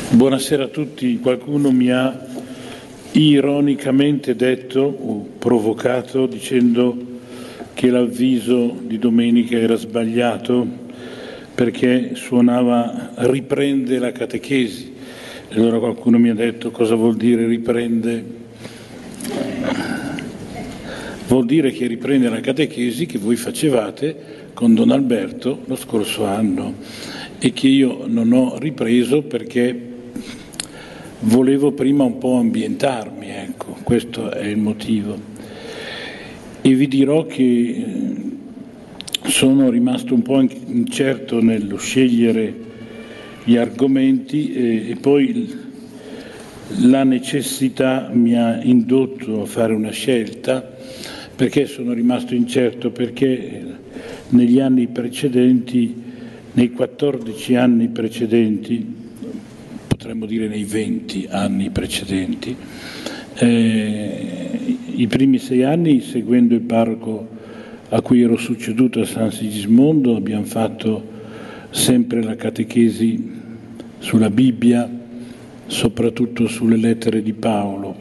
Buonasera a tutti. Qualcuno mi ha ironicamente detto o provocato dicendo che l'avviso di domenica era sbagliato perché suonava riprende la catechesi. E allora qualcuno mi ha detto cosa vuol dire riprende? Vuol dire che riprende la catechesi che voi facevate con Don Alberto lo scorso anno e che io non ho ripreso perché volevo prima un po' ambientarmi, ecco, questo è il motivo. E vi dirò che sono rimasto un po' incerto nello scegliere gli argomenti e poi la necessità mi ha indotto a fare una scelta. Perché sono rimasto incerto? Perché negli anni precedenti, nei 14 anni precedenti, potremmo dire nei 20 anni precedenti, i primi 6 anni, seguendo il parroco a cui ero succeduto a San Sigismondo, abbiamo fatto sempre la catechesi sulla Bibbia, soprattutto sulle lettere di Paolo.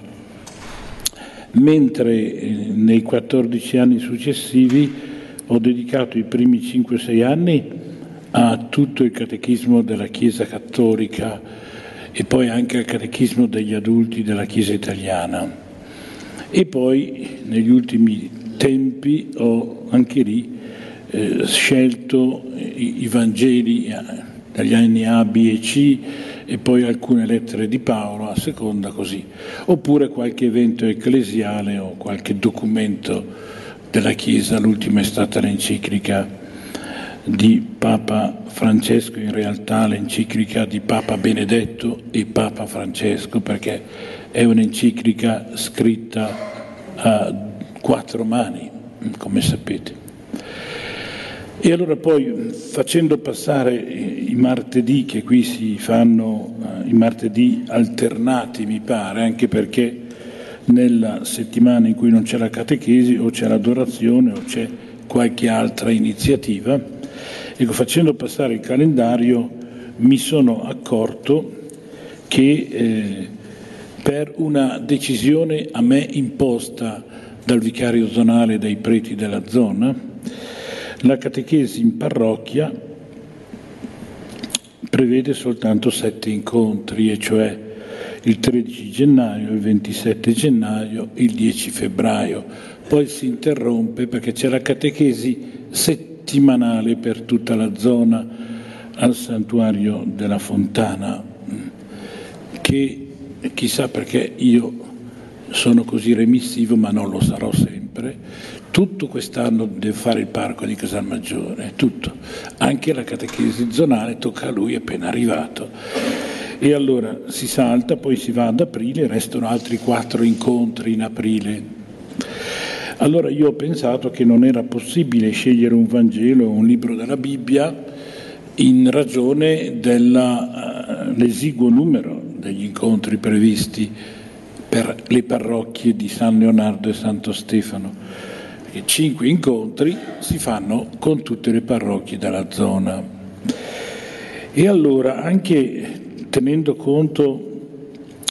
Mentre nei 14 anni successivi ho dedicato i primi 5-6 anni a tutto il catechismo della Chiesa Cattolica e poi anche al catechismo degli adulti della Chiesa italiana. E poi negli ultimi tempi ho anche lì scelto i Vangeli dagli anni A, B e C e poi alcune lettere di Paolo a seconda così, oppure qualche evento ecclesiale o qualche documento della Chiesa. L'ultima è stata l'enciclica di Papa Francesco, in realtà l'enciclica di Papa Benedetto e Papa Francesco, perché è un'enciclica scritta a 4 mani, come sapete. E allora poi, facendo passare i martedì, che qui si fanno i martedì alternati mi pare, anche perché nella settimana in cui non c'è la catechesi o c'è l'adorazione o c'è qualche altra iniziativa, ecco, facendo passare il calendario mi sono accorto che per una decisione a me imposta dal vicario zonale e dai preti della zona, la catechesi in parrocchia prevede soltanto 7 incontri, e cioè il 13 gennaio, il 27 gennaio, il 10 febbraio. Poi si interrompe perché c'è la catechesi settimanale per tutta la zona al santuario della Fontana, che chissà perché io sono così remissivo, ma non lo sarò sempre. Tutto quest'anno devo fare il parroco di Casalmaggiore, tutto. Anche la catechesi zonale tocca a lui appena arrivato. E allora si salta, poi si va ad aprile, restano altri 4 incontri in aprile. Allora io ho pensato che non era possibile scegliere un Vangelo o un libro della Bibbia in ragione dell'esiguo numero degli incontri previsti per le parrocchie di San Leonardo e Santo Stefano. 5 incontri si fanno con tutte le parrocchie della zona. E allora, anche tenendo conto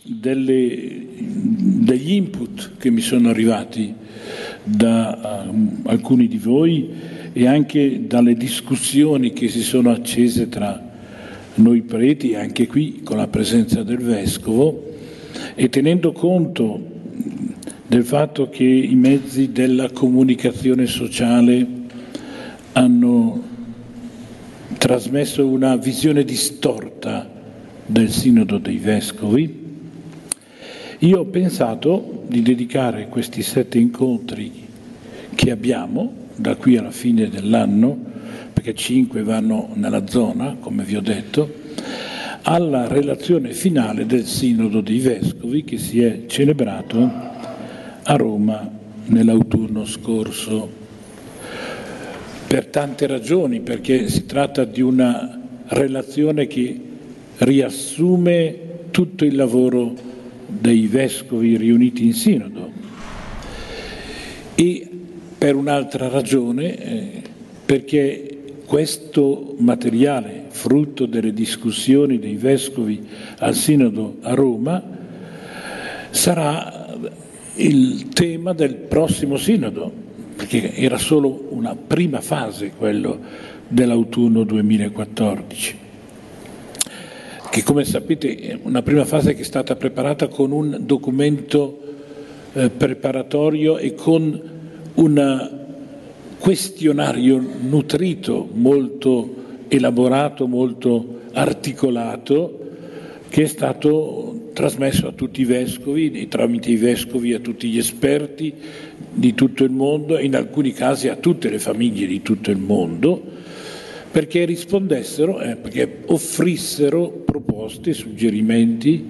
degli input che mi sono arrivati da alcuni di voi e anche dalle discussioni che si sono accese tra noi preti, anche qui con la presenza del Vescovo, e tenendo conto del fatto che i mezzi della comunicazione sociale hanno trasmesso una visione distorta del Sinodo dei Vescovi, io ho pensato di dedicare questi 7 incontri che abbiamo da qui alla fine dell'anno, perché 5 vanno nella zona, come vi ho detto, alla relazione finale del Sinodo dei Vescovi che si è celebrato a Roma nell'autunno scorso, per tante ragioni, perché si tratta di una relazione che riassume tutto il lavoro dei vescovi riuniti in sinodo, e per un'altra ragione, perché questo materiale, frutto delle discussioni dei vescovi al Sinodo a Roma, sarà il tema del prossimo Sinodo, perché era solo una prima fase, quello dell'autunno 2014, che come sapete è una prima fase che è stata preparata con un documento preparatorio e con un questionario nutrito, molto elaborato, molto articolato, che è stato trasmesso a tutti i vescovi e tramite i vescovi a tutti gli esperti di tutto il mondo e in alcuni casi a tutte le famiglie di tutto il mondo, perché rispondessero, perché offrissero proposte, suggerimenti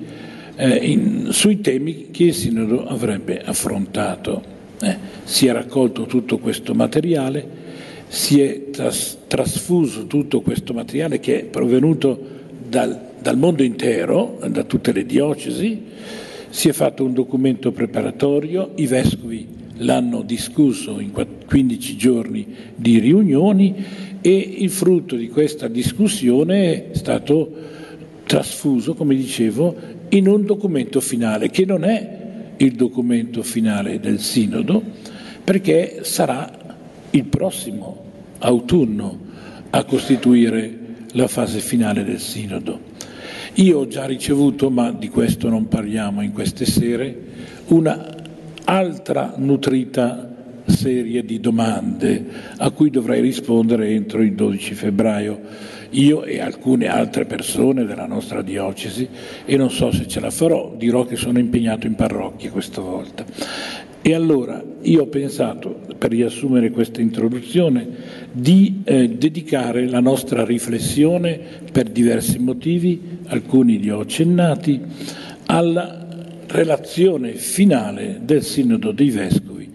sui temi che il Sinodo avrebbe affrontato. Si è raccolto tutto questo materiale, si è trasfuso tutto questo materiale che è provenuto dal mondo intero, da tutte le diocesi, si è fatto un documento preparatorio, i vescovi l'hanno discusso in 15 giorni di riunioni e il frutto di questa discussione è stato trasfuso, come dicevo, in un documento finale che non è il documento finale del Sinodo, perché sarà il prossimo autunno a costituire la fase finale del Sinodo. Io ho già ricevuto, ma di questo non parliamo in queste sere, una altra nutrita serie di domande a cui dovrei rispondere entro il 12 febbraio, io e alcune altre persone della nostra diocesi, e non so se ce la farò, dirò che sono impegnato in parrocchia questa volta. E allora io ho pensato, per riassumere questa introduzione, di dedicare la nostra riflessione per diversi motivi, alcuni li ho accennati, alla relazione finale del Sinodo dei Vescovi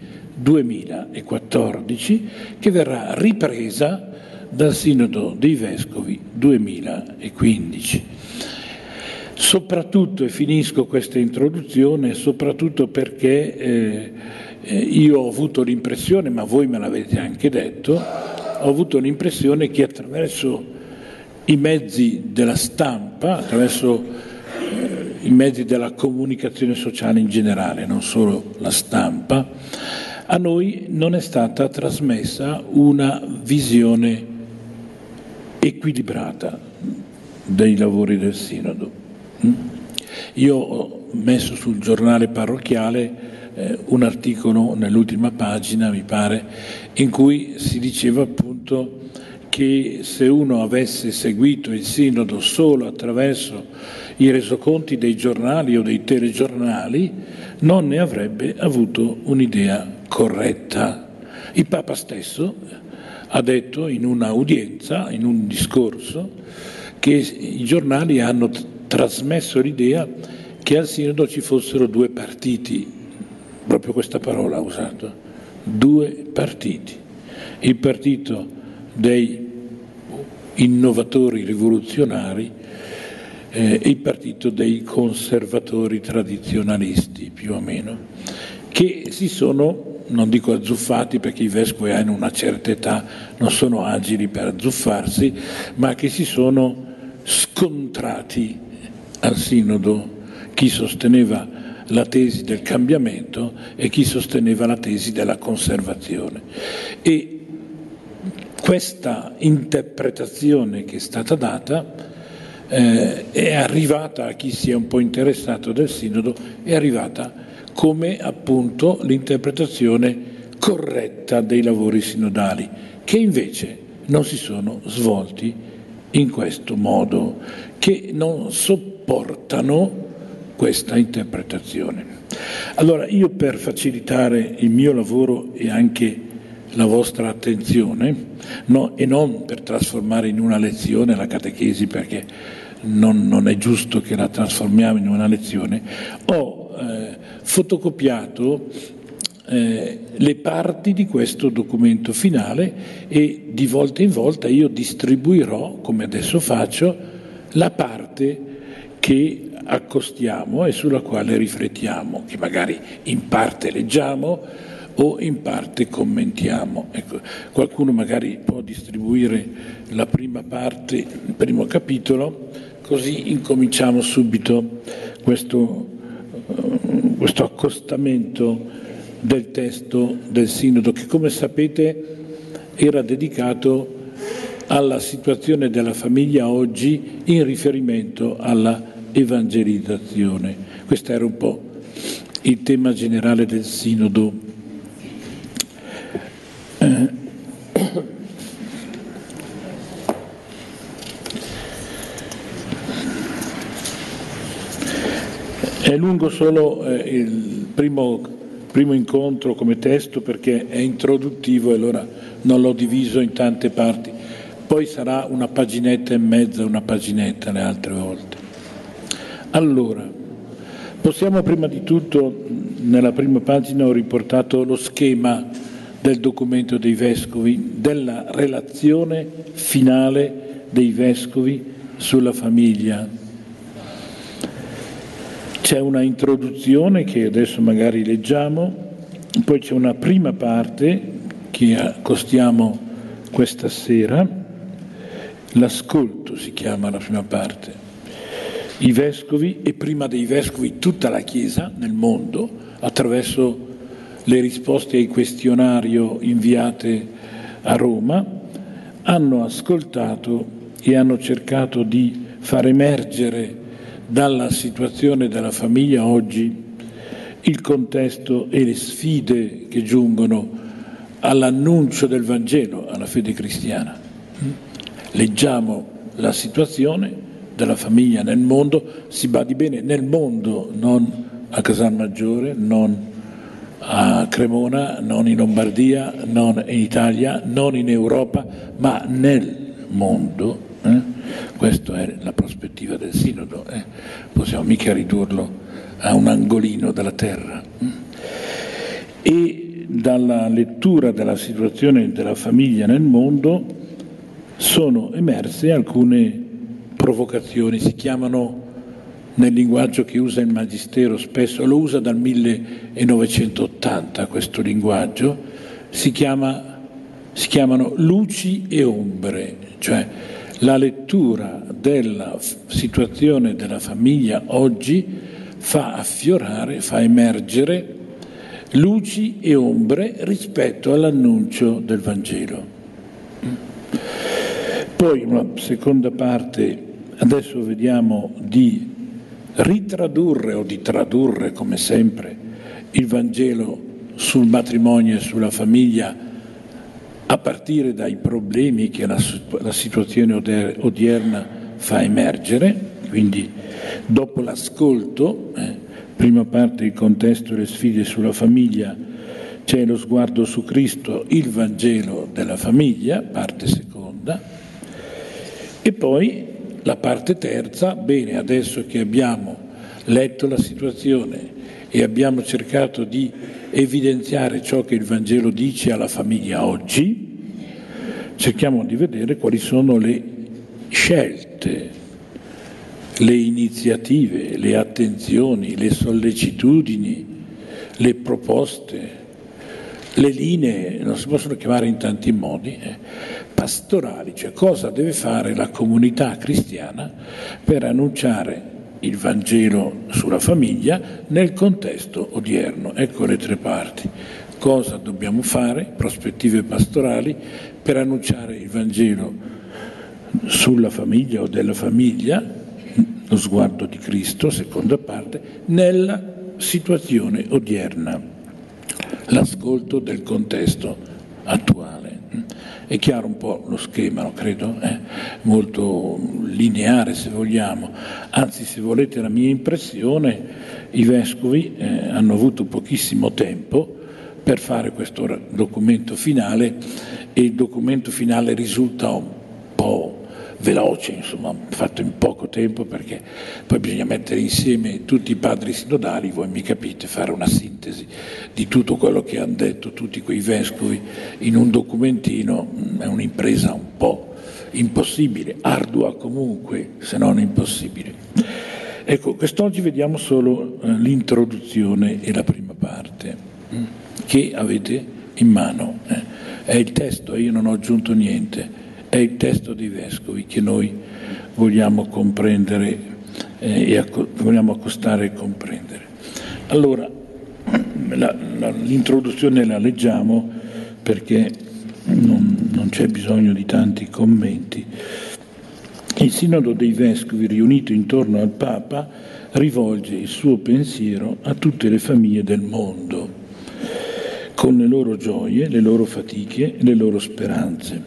2014, che verrà ripresa dal Sinodo dei Vescovi 2015. Soprattutto, e finisco questa introduzione, soprattutto perché io ho avuto l'impressione, ma voi me l'avete anche detto, ho avuto l'impressione che attraverso i mezzi della stampa, attraverso i mezzi della comunicazione sociale in generale, non solo la stampa, a noi non è stata trasmessa una visione equilibrata dei lavori del Sinodo. Io ho messo sul giornale parrocchiale un articolo nell'ultima pagina, mi pare, in cui si diceva appunto che se uno avesse seguito il Sinodo solo attraverso i resoconti dei giornali o dei telegiornali non ne avrebbe avuto un'idea corretta. Il Papa stesso ha detto in un'udienza, in un discorso, che i giornali hanno trasmesso l'idea che al Sinodo ci fossero due partiti, proprio questa parola ha usato, due partiti, il partito dei innovatori rivoluzionari e il partito dei conservatori tradizionalisti, più o meno, che si sono, non dico azzuffati perché i vescovi hanno una certa età, non sono agili per azzuffarsi, ma che si sono scontrati al Sinodo, chi sosteneva la tesi del cambiamento e chi sosteneva la tesi della conservazione. E questa interpretazione che è stata data è arrivata a chi si è un po' interessato del Sinodo, è arrivata come appunto l'interpretazione corretta dei lavori sinodali, che invece non si sono svolti in questo modo, che non sopportano questa interpretazione. Allora io, per facilitare il mio lavoro e anche la vostra attenzione, e non per trasformare in una lezione la catechesi, perché non è giusto che la trasformiamo in una lezione, ho fotocopiato le parti di questo documento finale e di volta in volta io distribuirò, come adesso faccio, la parte che accostiamo e sulla quale riflettiamo, che magari in parte leggiamo o in parte commentiamo. Ecco, qualcuno magari può distribuire la prima parte, il primo capitolo, così incominciamo subito questo accostamento del testo del Sinodo, che come sapete era dedicato alla situazione della famiglia oggi in riferimento alla evangelizzazione. Questo era un po' il tema generale del Sinodo. È lungo solo il primo incontro come testo perché è introduttivo e allora non l'ho diviso in tante parti. Poi sarà una paginetta e mezza, una paginetta le altre volte. Allora, possiamo prima di tutto, nella prima pagina ho riportato lo schema del documento dei Vescovi, della relazione finale dei Vescovi sulla famiglia. C'è una introduzione che adesso magari leggiamo, poi c'è una prima parte che accostiamo questa sera, l'ascolto si chiama la prima parte. I Vescovi e prima dei Vescovi tutta la Chiesa nel mondo, attraverso le risposte ai questionario inviate a Roma, hanno ascoltato e hanno cercato di far emergere dalla situazione della famiglia oggi il contesto e le sfide che giungono all'annuncio del Vangelo, alla fede cristiana. Leggiamo la situazione della famiglia nel mondo, si badi bene, nel mondo, non a Casalmaggiore, non a Cremona, non in Lombardia, non in Italia, non in Europa, ma nel mondo. Questa è la prospettiva del Sinodo, possiamo mica ridurlo a un angolino della terra. E dalla lettura della situazione della famiglia nel mondo sono emerse alcune provocazioni, si chiamano nel linguaggio che usa il Magistero spesso, lo usa dal 1980 questo linguaggio, si chiamano luci e ombre, cioè la lettura della situazione della famiglia oggi fa affiorare, fa emergere luci e ombre rispetto all'annuncio del Vangelo. Poi una seconda parte, adesso vediamo di ritradurre o di tradurre come sempre il Vangelo sul matrimonio e sulla famiglia a partire dai problemi che la situazione odierna fa emergere, quindi dopo l'ascolto, prima parte il contesto e le sfide sulla famiglia, c'è lo sguardo su Cristo, il Vangelo della famiglia, parte seconda, e poi la parte terza, bene, adesso che abbiamo letto la situazione e abbiamo cercato di evidenziare ciò che il Vangelo dice alla famiglia oggi, cerchiamo di vedere quali sono le scelte, le iniziative, le attenzioni, le sollecitudini, le proposte, le linee, non si possono chiamare in tanti modi, pastorali, cioè cosa deve fare la comunità cristiana per annunciare il Vangelo sulla famiglia nel contesto odierno. Ecco le tre parti. Cosa dobbiamo fare, prospettive pastorali, per annunciare il Vangelo sulla famiglia o della famiglia, lo sguardo di Cristo, seconda parte, nella situazione odierna, l'ascolto del contesto attuale. È chiaro un po' lo schema, no? Credo, molto lineare se vogliamo, anzi se volete la mia impressione, i Vescovi hanno avuto pochissimo tempo per fare questo documento finale e il documento finale risulta un po' veloce, insomma, fatto in poco tempo perché poi bisogna mettere insieme tutti i padri sinodali, voi mi capite, fare una sintesi di tutto quello che hanno detto tutti quei vescovi in un documentino è un'impresa un po' impossibile, ardua comunque, se non impossibile. Ecco, quest'oggi vediamo solo l'introduzione e la prima parte. che avete in mano. È il testo, io non ho aggiunto niente, è il testo dei Vescovi che noi vogliamo comprendere vogliamo accostare e comprendere. Allora, l'introduzione la leggiamo perché non c'è bisogno di tanti commenti. Il Sinodo dei Vescovi, riunito intorno al Papa, rivolge il suo pensiero a tutte le famiglie del mondo, con le loro gioie, le loro fatiche, le loro speranze.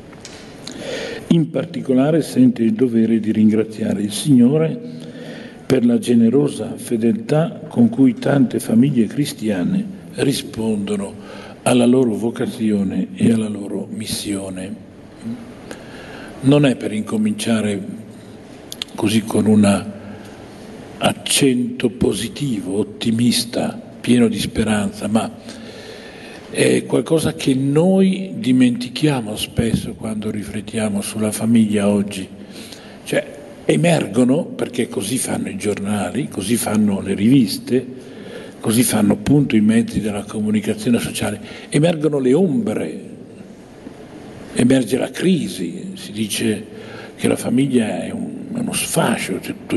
In particolare sente il dovere di ringraziare il Signore per la generosa fedeltà con cui tante famiglie cristiane rispondono alla loro vocazione e alla loro missione. Non è per incominciare così con un accento positivo, ottimista, pieno di speranza, ma è qualcosa che noi dimentichiamo spesso quando riflettiamo sulla famiglia oggi. Cioè, emergono, perché così fanno i giornali, così fanno le riviste, così fanno appunto i mezzi della comunicazione sociale, emergono le ombre, emerge la crisi, si dice che la famiglia è uno sfascio,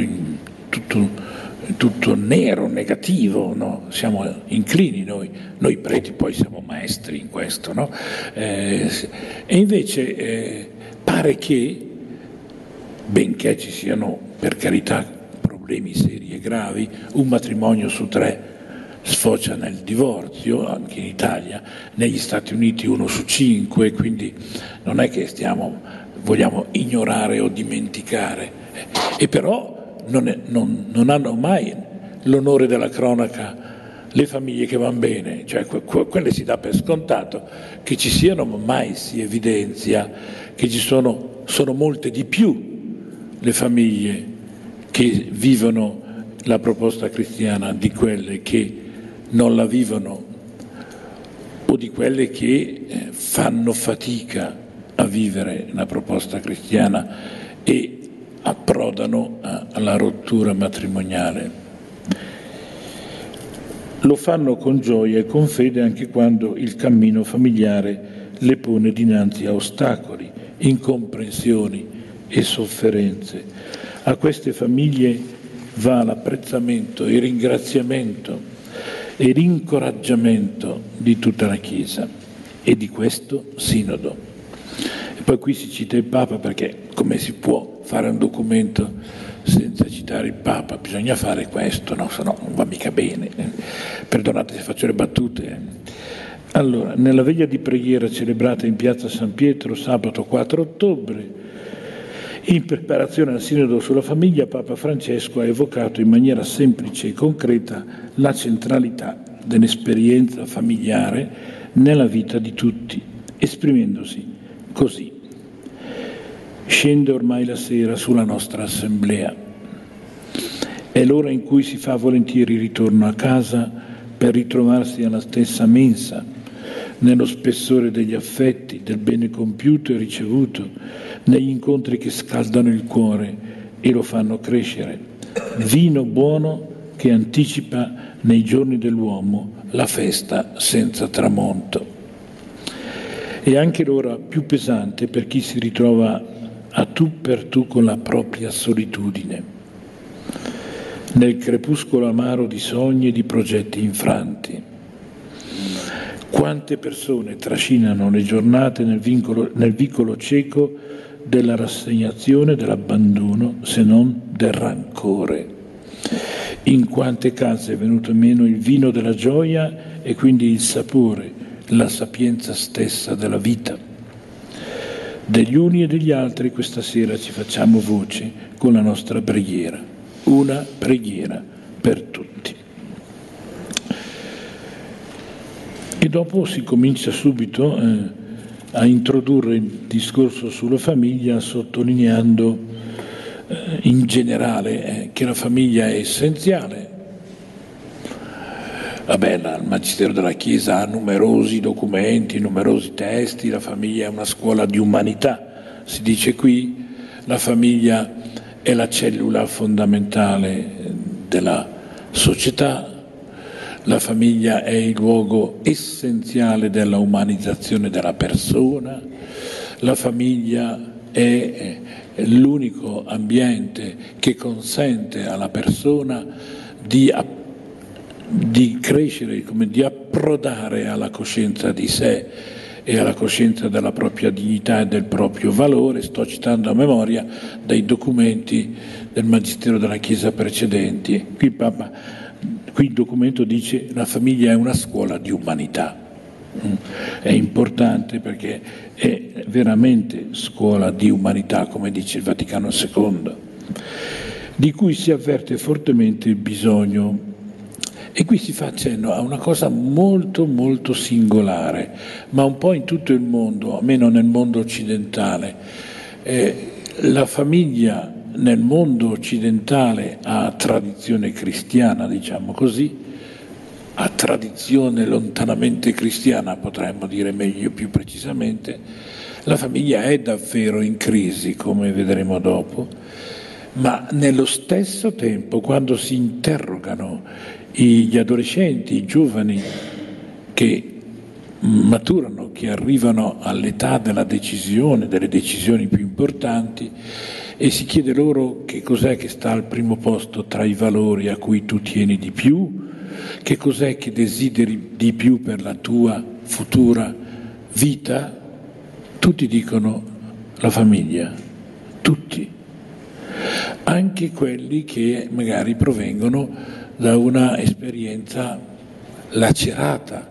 tutto nero, negativo, no? Siamo inclini noi preti poi siamo maestri in questo, no? E invece pare che, benché ci siano per carità problemi seri e gravi, un matrimonio su 3 sfocia nel divorzio, anche in Italia, negli Stati Uniti 1 su 5, quindi non è che vogliamo ignorare o dimenticare, e però non hanno mai l'onore della cronaca le famiglie che vanno bene, cioè quelle si dà per scontato, che ci siano, ma mai si evidenzia che sono molte di più le famiglie che vivono la proposta cristiana di quelle che non la vivono o di quelle che fanno fatica a vivere la proposta cristiana e approdano alla rottura matrimoniale. Lo fanno con gioia e con fede anche quando il cammino familiare le pone dinanzi a ostacoli, incomprensioni e sofferenze. A queste famiglie va l'apprezzamento, il ringraziamento e l'incoraggiamento di tutta la Chiesa e di questo Sinodo. E poi qui si cita il Papa perché come si può fare un documento senza citare il Papa? Bisogna fare questo, no? Se no non va mica bene. Perdonate se faccio le battute. Allora, nella veglia di preghiera celebrata in piazza San Pietro sabato 4 ottobre, in preparazione al Sinodo sulla famiglia, Papa Francesco ha evocato in maniera semplice e concreta la centralità dell'esperienza familiare nella vita di tutti, esprimendosi così. Scende ormai la sera sulla nostra assemblea. È l'ora in cui si fa volentieri ritorno a casa per ritrovarsi alla stessa mensa, nello spessore degli affetti, del bene compiuto e ricevuto, negli incontri che scaldano il cuore e lo fanno crescere. Vino buono che anticipa nei giorni dell'uomo la festa senza tramonto. È anche l'ora più pesante per chi si ritrova a tu per tu con la propria solitudine, nel crepuscolo amaro di sogni e di progetti infranti. Quante persone trascinano le giornate nel vicolo cieco della rassegnazione, dell'abbandono, se non del rancore. In quante case è venuto meno il vino della gioia e quindi il sapore, la sapienza stessa della vita. Degli uni e degli altri questa sera ci facciamo voce con la nostra preghiera, una preghiera per tutti. E dopo si comincia subito a introdurre il discorso sulla famiglia sottolineando in generale che la famiglia è essenziale. Vabbè, il Magistero della Chiesa ha numerosi documenti, numerosi testi, la famiglia è una scuola di umanità, si dice qui, la famiglia è la cellula fondamentale della società, La famiglia è il luogo essenziale della umanizzazione della persona, la famiglia è l'unico ambiente che consente alla persona di crescere, di approdare alla coscienza di sé e alla coscienza della propria dignità e del proprio valore. Sto citando a memoria dai documenti del Magistero della Chiesa precedenti. Qui il documento dice: la famiglia è una scuola di umanità. È importante perché è veramente scuola di umanità, come dice il Vaticano II, di cui si avverte fortemente il bisogno. E qui si fa accenno a una cosa molto molto singolare, ma un po' in tutto il mondo, almeno nel mondo occidentale. La famiglia nel mondo occidentale ha tradizione cristiana, diciamo così, ha tradizione lontanamente cristiana, potremmo dire meglio, più precisamente. La famiglia è davvero in crisi, come vedremo dopo, ma nello stesso tempo, quando si interrogano gli adolescenti, i giovani che maturano, che arrivano all'età della decisione, delle decisioni più importanti, e si chiede loro che cos'è che sta al primo posto tra i valori a cui tu tieni di più, che cos'è che desideri di più per la tua futura vita, tutti dicono la famiglia, tutti, anche quelli che magari provengono da una esperienza lacerata,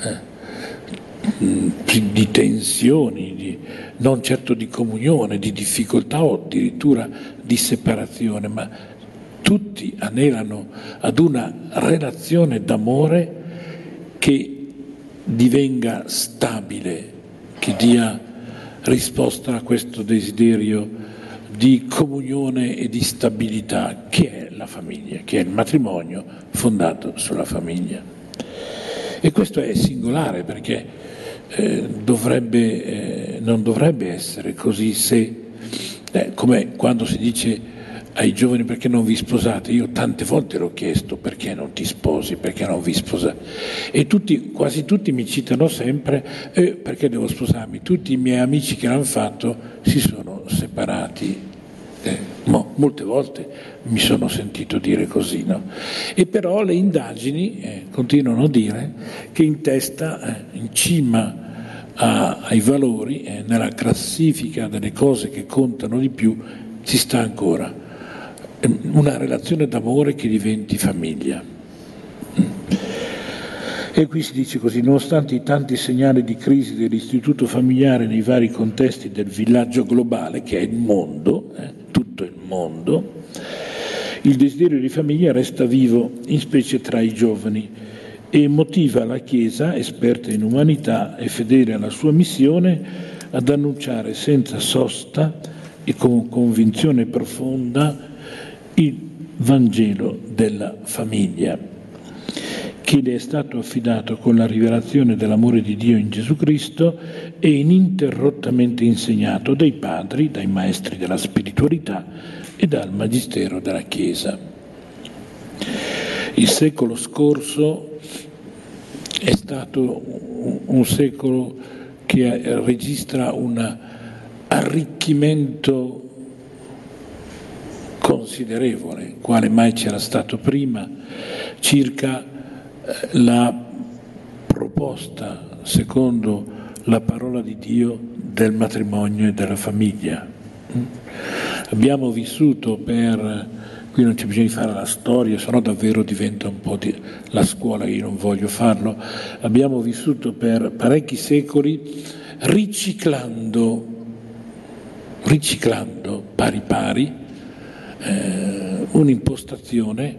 di tensioni, non certo di comunione, di difficoltà o addirittura di separazione, ma tutti anelano ad una relazione d'amore che divenga stabile, che dia risposta a questo desiderio di comunione e di stabilità che è la famiglia, che è il matrimonio fondato sulla famiglia. E questo è singolare perché non dovrebbe essere così, se come quando si dice ai giovani: perché non vi sposate? Io tante volte l'ho chiesto: perché non ti sposi, perché non vi sposate? E quasi tutti mi citano sempre: perché devo sposarmi? Tutti i miei amici che l'hanno fatto si sono separati. Molte volte mi sono sentito dire così, no? E però le indagini continuano a dire che in testa, in cima ai valori, nella classifica delle cose che contano di più, ci sta ancora una relazione d'amore che diventi famiglia. E qui si dice così: nonostante i tanti segnali di crisi dell'istituto familiare nei vari contesti del villaggio globale, che è il mondo, tutto il mondo, il desiderio di famiglia resta vivo, in specie tra i giovani, e motiva la Chiesa, esperta in umanità e fedele alla sua missione, ad annunciare senza sosta e con convinzione profonda il Vangelo della famiglia, che le è stato affidato con la rivelazione dell'amore di Dio in Gesù Cristo e ininterrottamente insegnato dai padri, dai maestri della spiritualità e dal magistero della Chiesa. Il secolo scorso è stato un secolo che registra un arricchimento considerevole, quale mai c'era stato prima, circa la proposta, secondo la parola di Dio, del matrimonio e della famiglia. Abbiamo vissuto qui non c'è bisogno di fare la storia, sennò davvero diventa un po' la scuola, io non voglio farlo. Abbiamo vissuto per parecchi secoli riciclando pari pari un'impostazione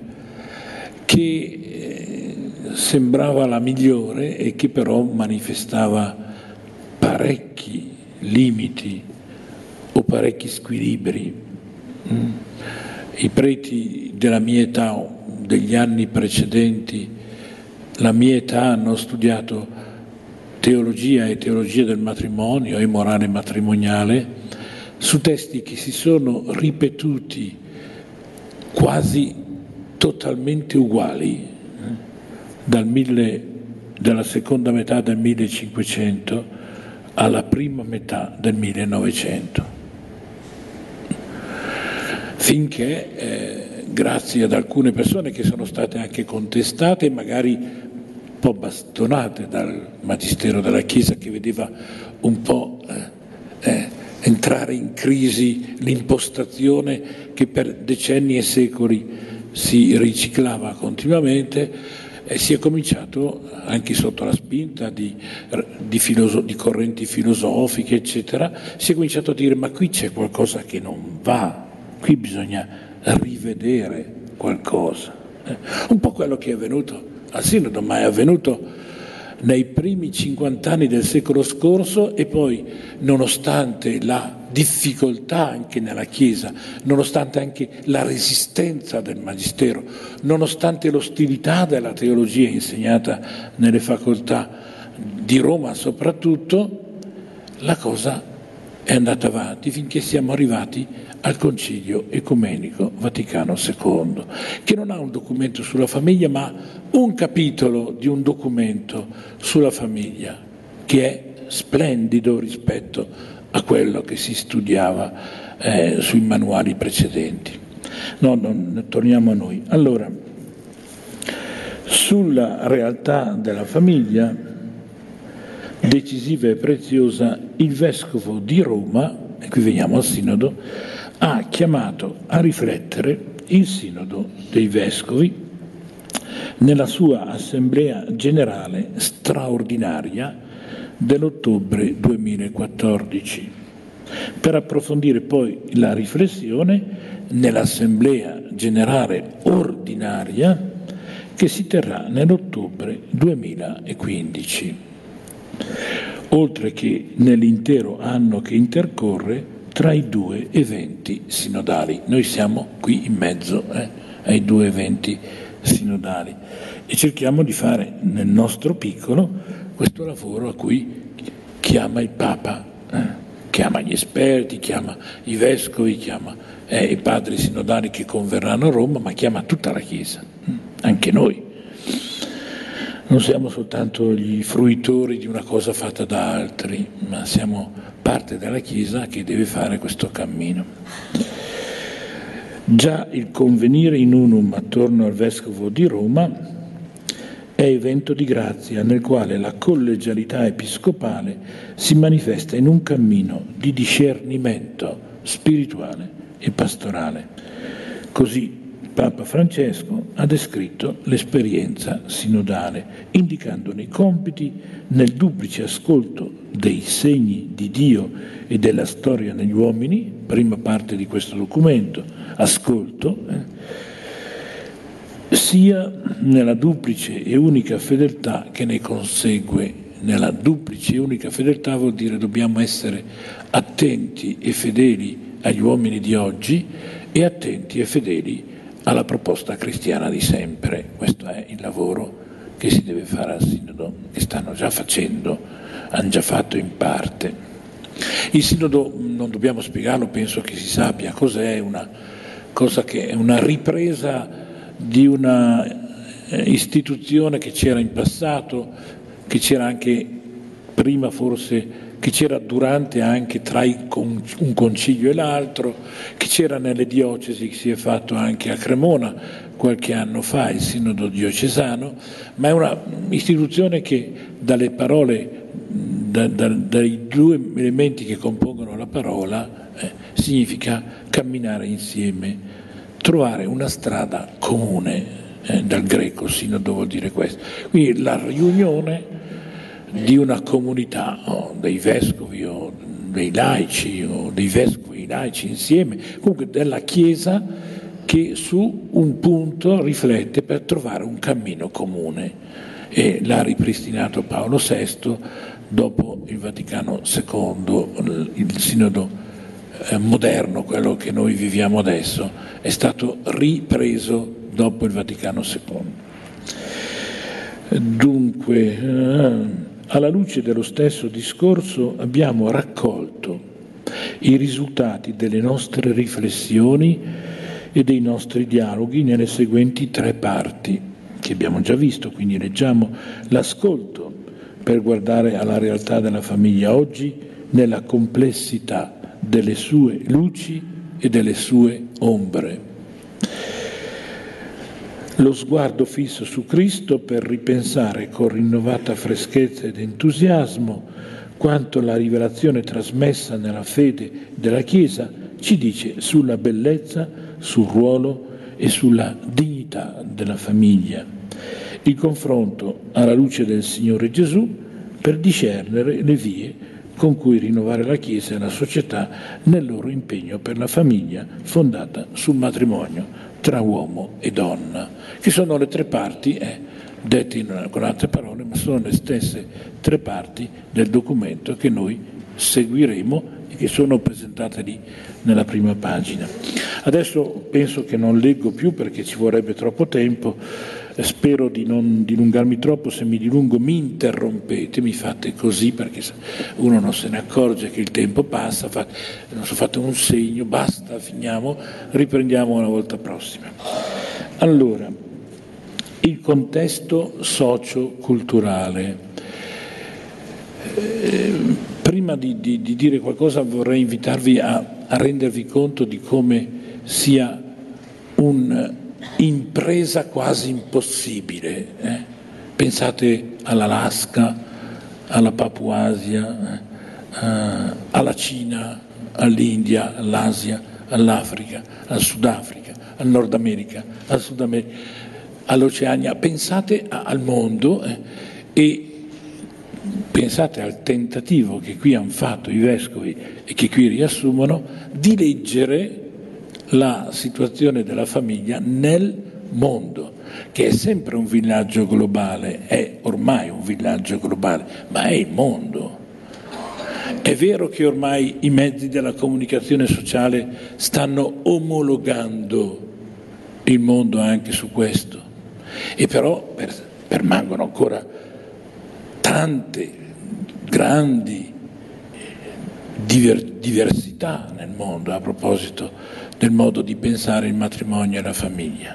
che sembrava la migliore e che però manifestava parecchi limiti o parecchi squilibri. I preti della mia età, degli anni precedenti la mia età, hanno studiato teologia e teologia del matrimonio e morale matrimoniale su testi che si sono ripetuti quasi totalmente uguali dalla seconda metà del 1500 alla prima metà del 1900, finché grazie ad alcune persone che sono state anche contestate e magari un po' bastonate dal magistero della Chiesa, che vedeva un po' entrare in crisi l'impostazione che per decenni e secoli si riciclava continuamente, e si è cominciato, anche sotto la spinta di correnti filosofiche, eccetera, si è cominciato a dire: ma qui c'è qualcosa che non va, qui bisogna rivedere qualcosa. Un po' quello che è avvenuto al Sinodo, ma è avvenuto nei primi 50 anni del secolo scorso, e poi, nonostante la difficoltà anche nella Chiesa, nonostante anche la resistenza del Magistero, nonostante l'ostilità della teologia insegnata nelle facoltà di Roma soprattutto, la cosa è andata avanti finché siamo arrivati al Concilio Ecumenico Vaticano II, che non ha un documento sulla famiglia, ma un capitolo di un documento sulla famiglia, che è splendido rispetto a quello che si studiava sui manuali precedenti. Torniamo a noi. Allora, sulla realtà della famiglia, decisiva e preziosa, il Vescovo di Roma, e qui veniamo al Sinodo, ha chiamato a riflettere il Sinodo dei Vescovi nella sua Assemblea Generale straordinaria dell'ottobre 2014, per approfondire poi la riflessione nell'Assemblea Generale ordinaria che si terrà nell'ottobre 2015, oltre che nell'intero anno che intercorre tra i due eventi sinodali. Noi siamo qui in mezzo ai due eventi sinodali e cerchiamo di fare nel nostro piccolo questo lavoro a cui chiama il Papa, chiama gli esperti, chiama i vescovi, chiama i padri sinodali che converranno a Roma, ma chiama tutta la Chiesa, anche noi. Non siamo soltanto gli fruitori di una cosa fatta da altri, ma siamo parte della Chiesa che deve fare questo cammino. Già il convenire in unum attorno al Vescovo di Roma è evento di grazia nel quale la collegialità episcopale si manifesta in un cammino di discernimento spirituale e pastorale. Così Papa Francesco ha descritto l'esperienza sinodale, indicandone i compiti nel duplice ascolto dei segni di Dio e della storia negli uomini, prima parte di questo documento, ascolto, sia nella duplice e unica fedeltà che ne consegue. Nella duplice e unica fedeltà vuol dire dobbiamo essere attenti e fedeli agli uomini di oggi e attenti e fedeli alla proposta cristiana di sempre. Questo è il lavoro che si deve fare al Sinodo, che stanno già facendo, hanno già fatto in parte. Il Sinodo, non dobbiamo spiegarlo, penso che si sappia cos'è, una cosa che è una ripresa di una istituzione che c'era in passato, che c'era anche prima forse, che c'era durante anche tra un concilio e l'altro, che c'era nelle diocesi, che si è fatto anche a Cremona qualche anno fa, il Sinodo diocesano, ma è una istituzione che dalle parole, dai due elementi che compongono la parola, significa camminare insieme, trovare una strada comune, dal greco sinodo vuol dire questo. Quindi la riunione di una comunità, dei vescovi o dei laici o dei vescovi e laici insieme, comunque della Chiesa che su un punto riflette per trovare un cammino comune, e l'ha ripristinato Paolo VI dopo il Vaticano II. Il sinodo moderno, quello che noi viviamo adesso, è stato ripreso dopo il Vaticano II. Dunque, alla luce dello stesso discorso abbiamo raccolto i risultati delle nostre riflessioni e dei nostri dialoghi nelle seguenti 3 parti. che abbiamo già visto, quindi leggiamo l'ascolto per guardare alla realtà della famiglia oggi nella complessità delle sue luci e delle sue ombre. Lo sguardo fisso su Cristo per ripensare con rinnovata freschezza ed entusiasmo quanto la rivelazione trasmessa nella fede della Chiesa ci dice sulla bellezza, sul ruolo e sulla dignità della famiglia. Il confronto alla luce del Signore Gesù per discernere le vie con cui rinnovare la Chiesa e la società nel loro impegno per la famiglia fondata sul matrimonio tra uomo e donna, che sono le tre parti, dette con altre parole, ma sono le stesse tre parti del documento che noi seguiremo e che sono presentate lì nella prima pagina. Adesso penso che non leggo più perché ci vorrebbe troppo tempo, spero di non dilungarmi troppo, se mi dilungo mi interrompete, mi fate così perché uno non se ne accorge che il tempo passa, fate un segno, basta, finiamo, riprendiamo la volta prossima. Allora, il contesto socio-culturale. Prima di dire qualcosa vorrei invitarvi a rendervi conto di come sia un'impresa quasi impossibile. Pensate all'Alaska, alla Papuasia, alla Cina, all'India, all'Asia, all'Africa, al Sudafrica, al Nord America, al Sud America, all'Oceania. Pensate al mondo e pensate al tentativo che qui hanno fatto i vescovi e che qui riassumono di leggere la situazione della famiglia nel mondo, che è sempre un villaggio globale, è ormai un villaggio globale, ma è il mondo. È vero che ormai i mezzi della comunicazione sociale stanno omologando il mondo anche su questo, e però permangono ancora tante grandi diversità nel mondo a proposito del modo di pensare il matrimonio e la famiglia.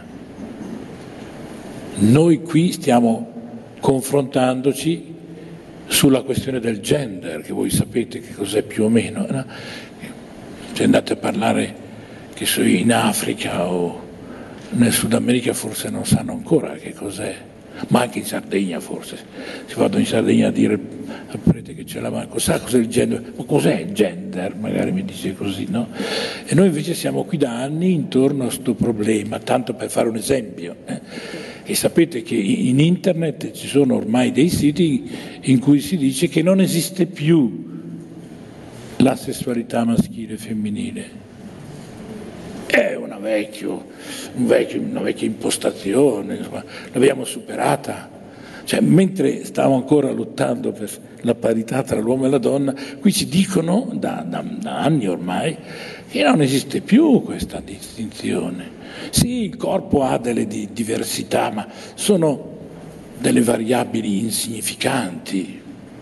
Noi qui stiamo confrontandoci sulla questione del gender, che voi sapete che cos'è più o meno, no? Se andate a parlare che so in Africa o nel Sud America forse non sanno ancora che cos'è, ma anche in Sardegna forse, se vado in Sardegna a dire al prete che c'è la mano, sa cos'è il gender? Ma cos'è il gender? Magari mi dice così, no? E noi invece siamo qui da anni intorno a questo problema, tanto per fare un esempio. E sapete che in internet ci sono ormai dei siti in cui si dice che non esiste più la sessualità maschile e femminile. È una vecchia impostazione, insomma, l'abbiamo superata. Cioè, mentre stiamo ancora lottando per la parità tra l'uomo e la donna, qui ci dicono da anni ormai che non esiste più questa distinzione. Sì, il corpo ha delle diversità, ma sono delle variabili insignificanti.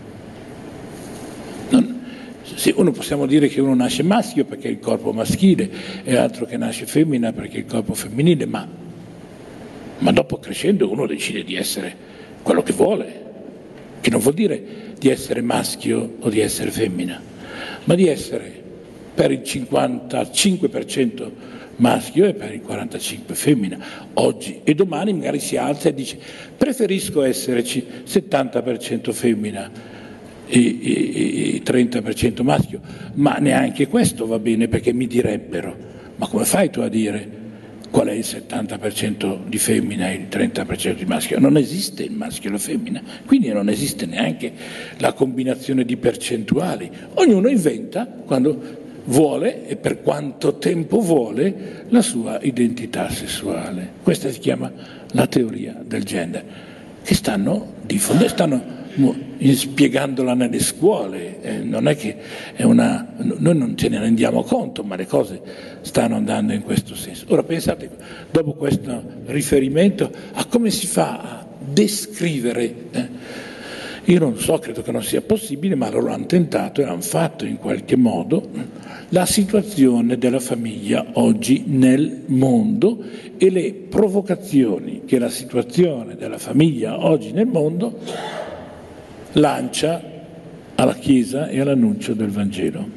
Sì, uno possiamo dire che uno nasce maschio perché è il corpo maschile e l'altro che nasce femmina perché è il corpo femminile, ma dopo crescendo uno decide di essere quello che vuole, che non vuol dire di essere maschio o di essere femmina, ma di essere per il 55% maschio e per il 45% femmina. Oggi e domani magari si alza e dice preferisco esserci 70% femmina e 30% maschio, ma neanche questo va bene, perché mi direbbero: ma come fai tu a dire qual è il 70% di femmina e il 30% di maschio? Non esiste il maschio e la femmina, quindi non esiste neanche la combinazione di percentuali. Ognuno inventa quando vuole e per quanto tempo vuole la sua identità sessuale. Questa si chiama la teoria del gender, che stanno spiegandola nelle scuole. Non è che noi non ce ne rendiamo conto, ma le cose stanno andando in questo senso. Ora pensate, dopo questo riferimento, a come si fa a descrivere Io non so, credo che non sia possibile, ma loro hanno tentato e hanno fatto in qualche modo la situazione della famiglia oggi nel mondo e le provocazioni che la situazione della famiglia oggi nel mondo lancia alla Chiesa e all'annuncio del Vangelo.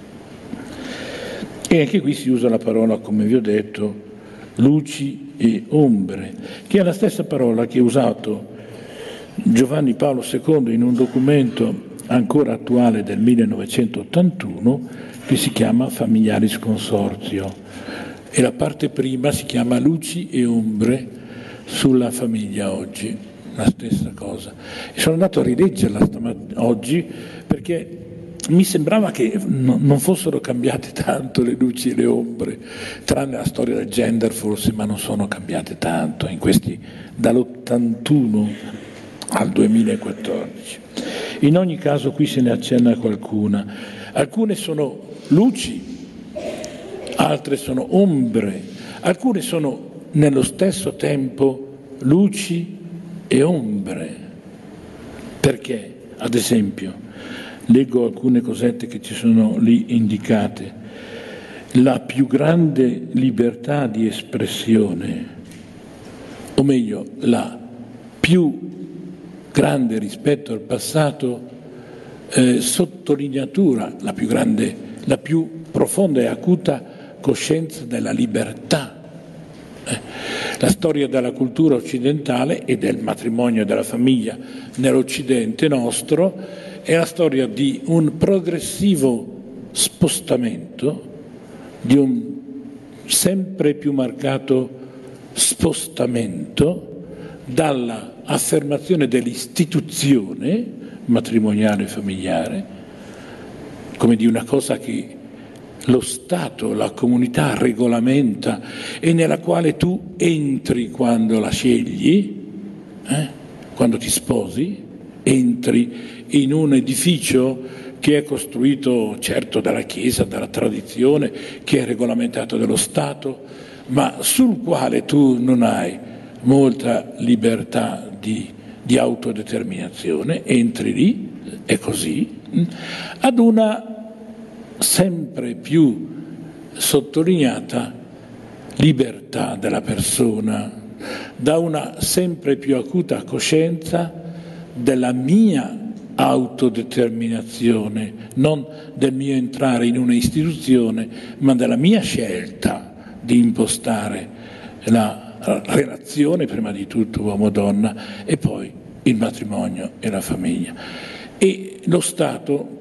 E anche qui si usa la parola, come vi ho detto, luci e ombre, che è la stessa parola che ha usato Giovanni Paolo II in un documento ancora attuale del 1981 che si chiama Familiaris Consortio, e la parte prima si chiama Luci e ombre sulla famiglia oggi, la stessa cosa. E sono andato a rileggerla oggi perché mi sembrava che non fossero cambiate tanto le luci e le ombre, tranne la storia del gender forse, ma non sono cambiate tanto in questi dall'81 al 2014. In ogni caso qui se ne accenna qualcuna. Alcune sono luci, altre sono ombre, alcune sono nello stesso tempo luci e ombre. Perché? Ad esempio, leggo alcune cosette che ci sono lì indicate. La più grande libertà di espressione, o meglio, la più grande rispetto al passato sottolineatura, la più profonda e acuta coscienza della libertà. La storia della cultura occidentale e del matrimonio e della famiglia nell'Occidente nostro è la storia di un progressivo spostamento, di un sempre più marcato spostamento dalla affermazione dell'istituzione matrimoniale e familiare come di una cosa che lo Stato, la comunità regolamenta e nella quale tu entri quando la scegli, quando ti sposi, entri in un edificio che è costruito certo dalla Chiesa, dalla tradizione, che è regolamentato dallo Stato, ma sul quale tu non hai molta libertà di autodeterminazione, entri lì, è così, ad una sempre più sottolineata libertà della persona, da una sempre più acuta coscienza della mia autodeterminazione, non del mio entrare in una istituzione, ma della mia scelta di impostare la relazione, prima di tutto uomo-donna, e poi il matrimonio e la famiglia. E lo Stato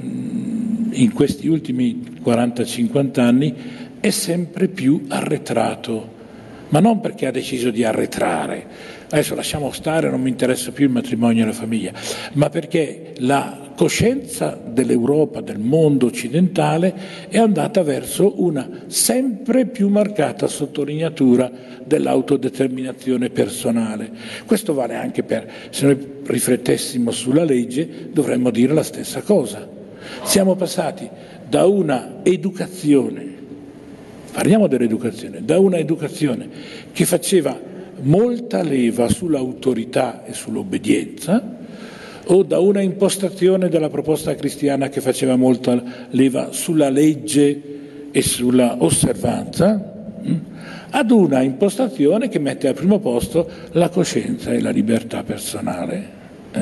in questi ultimi 40-50 anni è sempre più arretrato, ma non perché ha deciso di arretrare, adesso lasciamo stare, non mi interessa più il matrimonio e la famiglia, ma perché la coscienza dell'Europa, del mondo occidentale, è andata verso una sempre più marcata sottolineatura dell'autodeterminazione personale. Questo vale anche se noi riflettessimo sulla legge, dovremmo dire la stessa cosa. Siamo passati da una educazione, parliamo dell'educazione, da una educazione che faceva molta leva sull'autorità e sull'obbedienza, o da una impostazione della proposta cristiana che faceva molta leva sulla legge e sulla osservanza, ad una impostazione che mette al primo posto la coscienza e la libertà personale.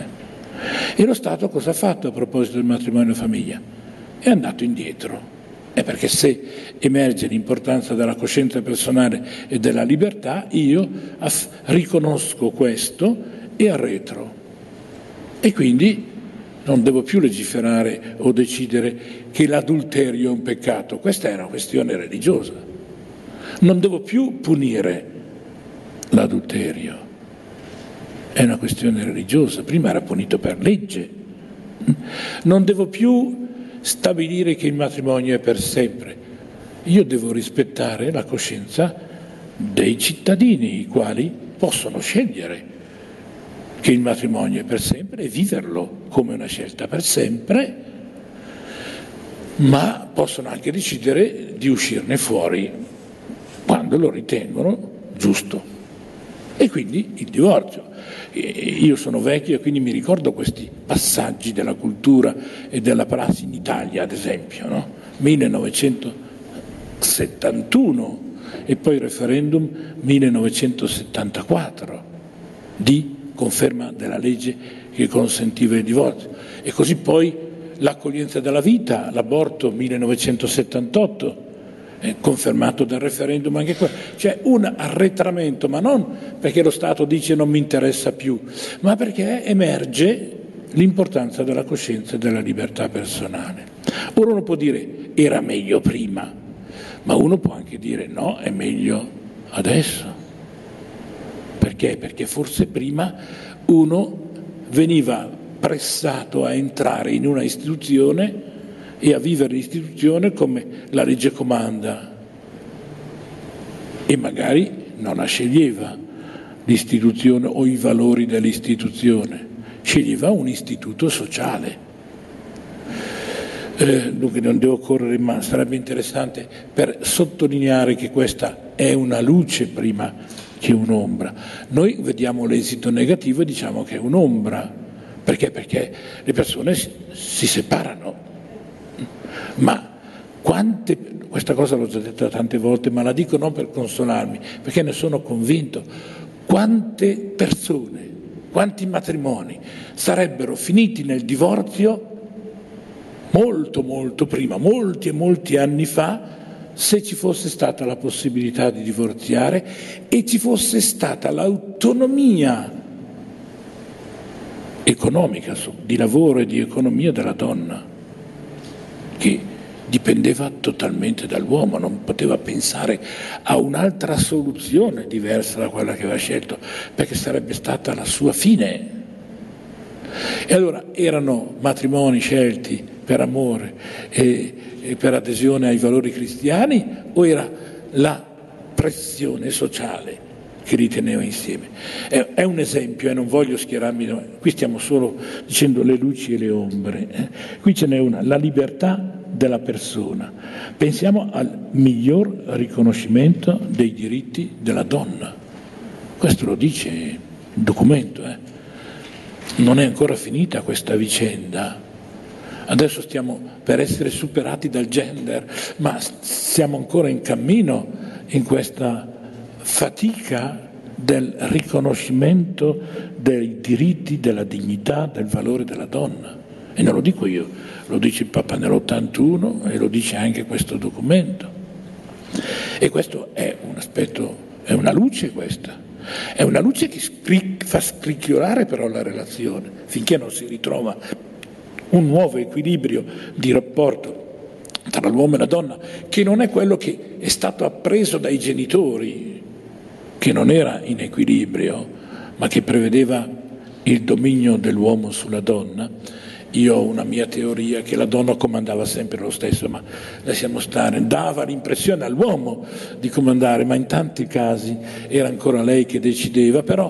E lo Stato cosa ha fatto a proposito del matrimonio e famiglia? È andato indietro. È perché se emerge l'importanza della coscienza personale e della libertà, io riconosco questo e arretro. E quindi non devo più legiferare o decidere che l'adulterio è un peccato. Questa è una questione religiosa. Non devo più punire l'adulterio. È una questione religiosa. Prima era punito per legge. Non devo più stabilire che il matrimonio è per sempre. Io devo rispettare la coscienza dei cittadini, i quali possono scegliere che il matrimonio è per sempre e viverlo come una scelta per sempre, ma possono anche decidere di uscirne fuori quando lo ritengono giusto. e quindi il divorzio. Io sono vecchio e quindi mi ricordo questi passaggi della cultura e della prassi in Italia, ad esempio, no? 1971 e poi il referendum 1974 di conferma della legge che consentiva il divorzio, e così poi l'accoglienza della vita, l'aborto 1978, confermato dal referendum anche qua. C'è un arretramento, ma non perché lo Stato dice non mi interessa più, ma perché emerge l'importanza della coscienza e della libertà personale. Ora uno può dire era meglio prima, ma uno può anche dire no, è meglio adesso. Perché? Perché forse prima uno veniva pressato a entrare in una istituzione e a vivere l'istituzione come la legge comanda, e magari non la sceglieva l'istituzione o i valori dell'istituzione, sceglieva un istituto sociale. Dunque non devo correre, ma sarebbe interessante per sottolineare che questa è una luce prima che un'ombra. Noi vediamo l'esito negativo e diciamo che è un'ombra. Perché? Perché le persone si separano. Ma questa cosa l'ho già detta tante volte, ma la dico non per consolarmi, perché ne sono convinto. Quante persone, quanti matrimoni sarebbero finiti nel divorzio molto molto prima, molti e molti anni fa, se ci fosse stata la possibilità di divorziare e ci fosse stata l'autonomia economica, di lavoro e di economia della donna, che dipendeva totalmente dall'uomo, non poteva pensare a un'altra soluzione diversa da quella che aveva scelto, perché sarebbe stata la sua fine. E allora erano matrimoni scelti per amore e per adesione ai valori cristiani, o era la pressione sociale che li teneva insieme? È un esempio, non voglio schierarmi, qui stiamo solo dicendo le luci e le ombre. Qui ce n'è una, la libertà della persona. Pensiamo al miglior riconoscimento dei diritti della donna. Questo lo dice il documento. Non è ancora finita questa vicenda. Adesso stiamo per essere superati dal gender, ma siamo ancora in cammino in questa fatica del riconoscimento dei diritti, della dignità, del valore della donna. E non lo dico io, lo dice il Papa nell'81 e lo dice anche questo documento. E questo è un aspetto, è una luce questa. È una luce che fa scricchiolare però la relazione, finché non si ritrova un nuovo equilibrio di rapporto tra l'uomo e la donna, che non è quello che è stato appreso dai genitori, che non era in equilibrio, ma che prevedeva il dominio dell'uomo sulla donna. Io ho una mia teoria che la donna comandava sempre lo stesso, ma lasciamo stare, dava l'impressione all'uomo di comandare, ma in tanti casi era ancora lei che decideva. Però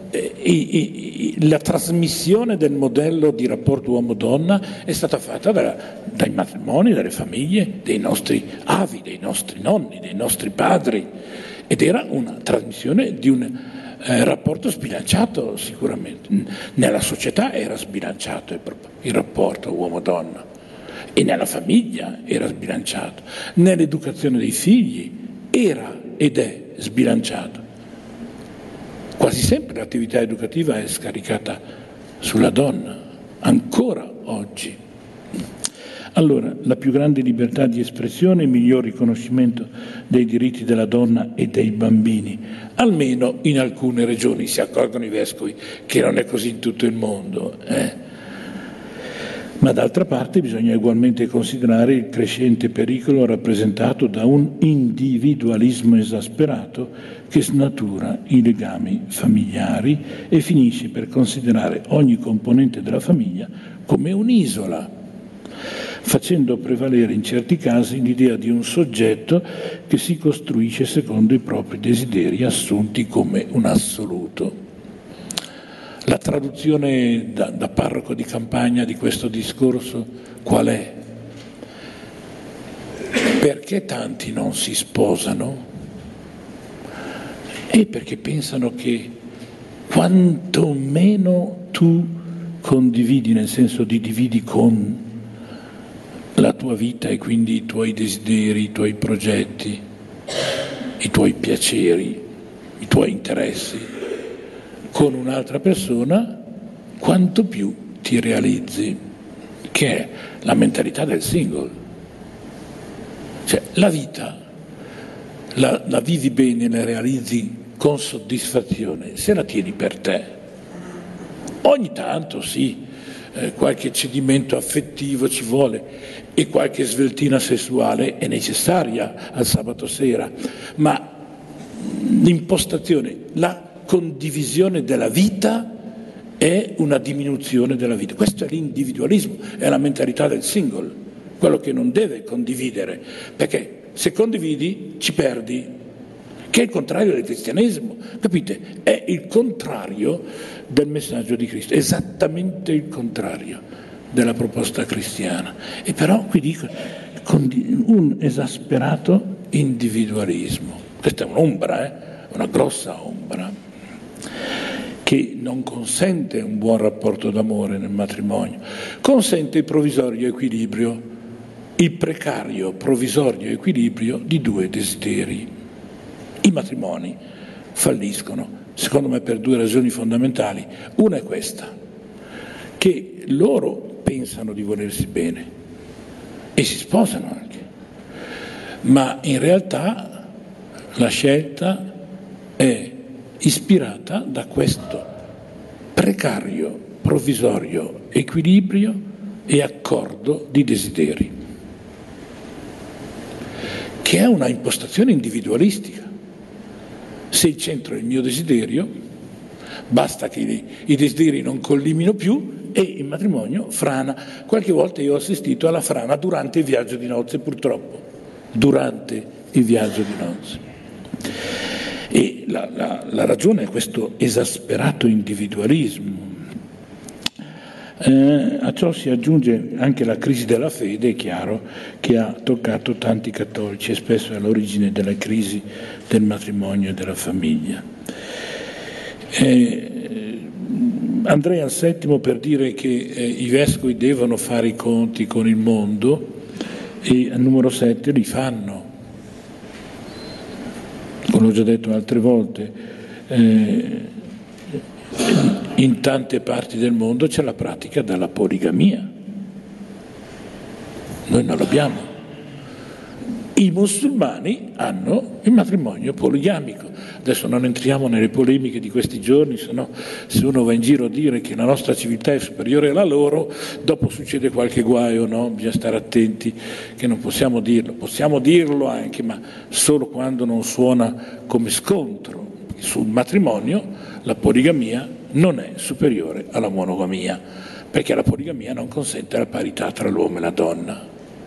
la trasmissione del modello di rapporto uomo-donna è stata fatta dai matrimoni, dalle famiglie, dei nostri avi, dei nostri nonni, dei nostri padri, ed era una trasmissione di un rapporto sbilanciato sicuramente. Nella società era sbilanciato il rapporto uomo-donna, e nella famiglia era sbilanciato, nell'educazione dei figli era ed è sbilanciato. Quasi sempre l'attività educativa è scaricata sulla donna, ancora oggi. Allora, la più grande libertà di espressione e il miglior riconoscimento dei diritti della donna e dei bambini, almeno in alcune regioni. Si accorgono i vescovi che non è così in tutto il mondo. Ma d'altra parte bisogna ugualmente considerare il crescente pericolo rappresentato da un individualismo esasperato che snatura i legami familiari e finisce per considerare ogni componente della famiglia come un'isola, facendo prevalere in certi casi l'idea di un soggetto che si costruisce secondo i propri desideri assunti come un assoluto. La traduzione da parroco di campagna di questo discorso qual è? Perché tanti non si sposano? E perché pensano che quanto meno tu condividi, nel senso di dividi con la tua vita e quindi i tuoi desideri, i tuoi progetti, i tuoi piaceri, i tuoi interessi con un'altra persona, quanto più ti realizzi, che è la mentalità del single. Cioè la vita la vivi bene, la realizzi con soddisfazione se la tieni per te. Ogni tanto sì, qualche cedimento affettivo ci vuole e qualche sveltina sessuale è necessaria al sabato sera, ma l'impostazione, la condivisione della vita è una diminuzione della vita. Questo è l'individualismo, è la mentalità del single, quello che non deve condividere, perché se condividi ci perdi, che è il contrario del cristianesimo, capite? È il contrario del messaggio di Cristo, esattamente il contrario della proposta cristiana. E però qui dico un esasperato individualismo. Questa è un'ombra, una grossa ombra, che non consente un buon rapporto d'amore nel matrimonio, consente il provvisorio equilibrio, il precario provvisorio equilibrio di due desideri. I matrimoni falliscono, secondo me, per due ragioni fondamentali. Una è questa, che loro pensano di volersi bene e si sposano anche, ma in realtà la scelta è ispirata da questo precario provvisorio equilibrio e accordo di desideri, che è una impostazione individualistica. Se il centro è il mio desiderio, basta che i desideri non collimino più e il matrimonio frana. Qualche volta io ho assistito alla frana durante il viaggio di nozze, purtroppo, durante il viaggio di nozze. E la ragione è questo esasperato individualismo. A ciò si aggiunge anche la crisi della fede, è chiaro, che ha toccato tanti cattolici e spesso è all'origine della crisi del matrimonio e della famiglia. Andrei al settimo per dire che i vescovi devono fare i conti con il mondo e al numero 7 li fanno. Come ho già detto altre volte, in tante parti del mondo c'è la pratica della poligamia. Noi non l'abbiamo. I musulmani hanno il matrimonio poligamico. Adesso non entriamo nelle polemiche di questi giorni, sennò se uno va in giro a dire che la nostra civiltà è superiore alla loro, dopo succede qualche guaio, no? Bisogna stare attenti che non possiamo dirlo. Possiamo dirlo anche, ma solo quando non suona come scontro. Sul matrimonio la poligamia non è superiore alla monogamia, perché la poligamia non consente la parità tra l'uomo e la donna.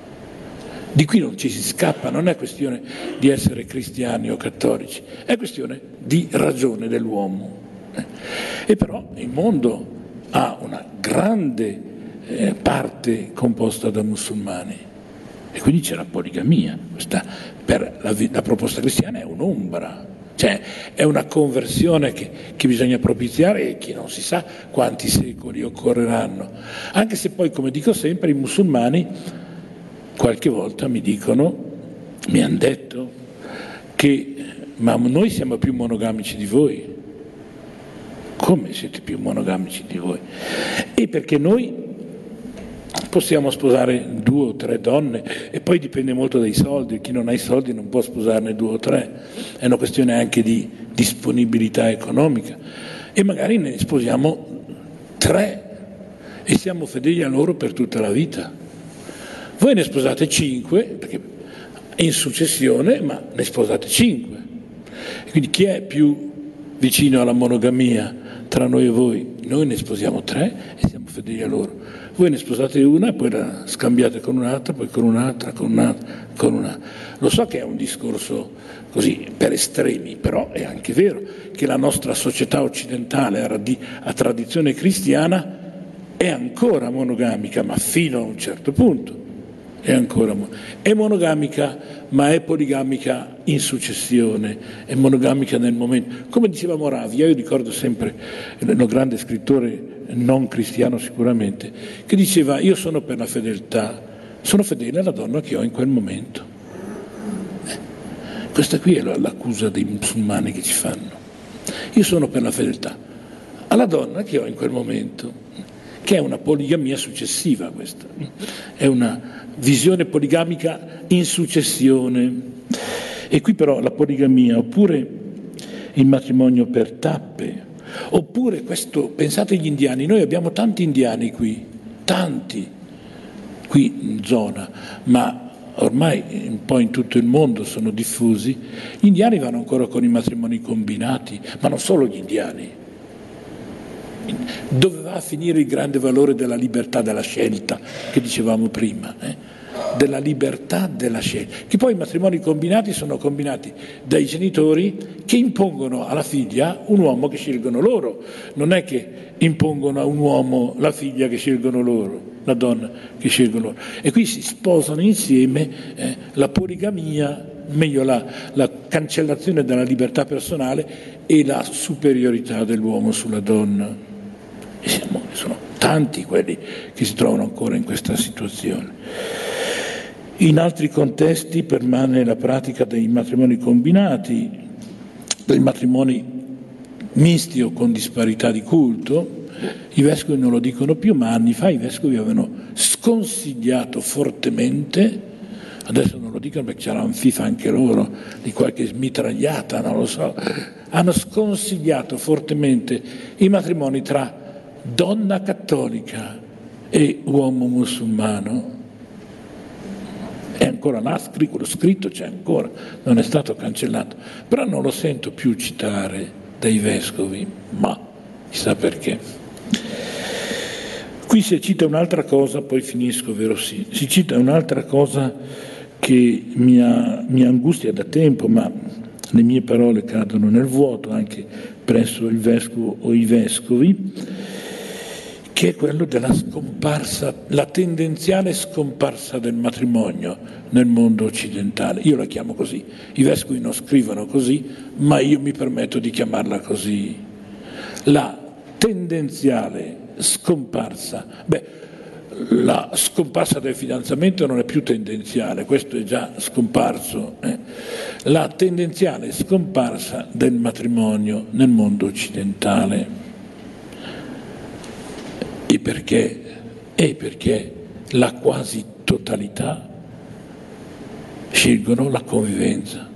Di qui non ci si scappa, non è questione di essere cristiani o cattolici, è questione di ragione dell'uomo. E però il mondo ha una grande parte composta da musulmani e quindi c'è la poligamia. Questa per la proposta cristiana è un'ombra. Cioè è una conversione che bisogna propiziare e che non si sa quanti secoli occorreranno. Anche se poi, come dico sempre, i musulmani qualche volta mi hanno detto che ma noi siamo più monogamici di voi. Come siete più monogamici di voi? E perché noi possiamo sposare 2 o 3 donne e poi dipende molto dai soldi, chi non ha i soldi non può sposarne 2 o 3, è una questione anche di disponibilità economica e magari ne sposiamo 3 e siamo fedeli a loro per tutta la vita. Voi ne sposate 5, perché in successione, ma ne sposate 5. E quindi chi è più vicino alla monogamia tra noi e voi? Noi ne sposiamo 3 e siamo fedeli a loro. Voi ne sposate una e poi la scambiate con un'altra, poi con un'altra, con un'altra, con un'altra. Lo so che è un discorso così per estremi, però è anche vero che la nostra società occidentale a tradizione cristiana è ancora monogamica, ma fino a un certo punto. È monogamica, ma è poligamica in successione, è monogamica nel momento. Come diceva Moravia, io ricordo sempre, uno grande scrittore non cristiano sicuramente, che diceva: io sono per la fedeltà, sono fedele alla donna che ho in quel momento. Questa qui è l'accusa dei musulmani che ci fanno. Io sono per la fedeltà alla donna che ho in quel momento, che è una poligamia successiva questa, è una visione poligamica in successione. E qui però la poligamia, oppure il matrimonio per tappe, oppure questo, pensate agli indiani, noi abbiamo tanti indiani qui, tanti, qui in zona, ma ormai un po' in tutto il mondo sono diffusi. Gli indiani vanno ancora con i matrimoni combinati, ma non solo gli indiani. Dove va a finire il grande valore della libertà della scelta che dicevamo prima, della libertà della scelta, che poi i matrimoni combinati sono combinati dai genitori che impongono alla figlia un uomo che scelgono loro, non è che impongono a un uomo la figlia che scelgono loro, la donna che scelgono loro, e qui si sposano insieme la poligamia, meglio la cancellazione della libertà personale e la superiorità dell'uomo sulla donna. E sono tanti quelli che si trovano ancora in questa situazione. In altri contesti permane la pratica dei matrimoni combinati, dei matrimoni misti o con disparità di culto. I vescovi non lo dicono più, ma anni fa i vescovi avevano sconsigliato fortemente, adesso non lo dicono perché c'era un FIFA anche loro, di qualche mitragliata, non lo so, hanno sconsigliato fortemente i matrimoni tra donna cattolica e uomo musulmano. È ancora là, lo scritto c'è ancora, non è stato cancellato, però non lo sento più citare dai vescovi, ma chissà perché. Qui si cita un'altra cosa, poi finisco, vero sì, si cita un'altra cosa che mi angustia da tempo, ma le mie parole cadono nel vuoto anche presso il vescovo o i vescovi, che è quello della scomparsa, la tendenziale scomparsa del matrimonio nel mondo occidentale. Io la chiamo così, i vescovi non scrivono così, ma io mi permetto di chiamarla così. La tendenziale scomparsa. La scomparsa del fidanzamento non è più tendenziale, questo è già scomparso. La tendenziale scomparsa del matrimonio nel mondo occidentale. E perché? Perché la quasi totalità scelgono la convivenza.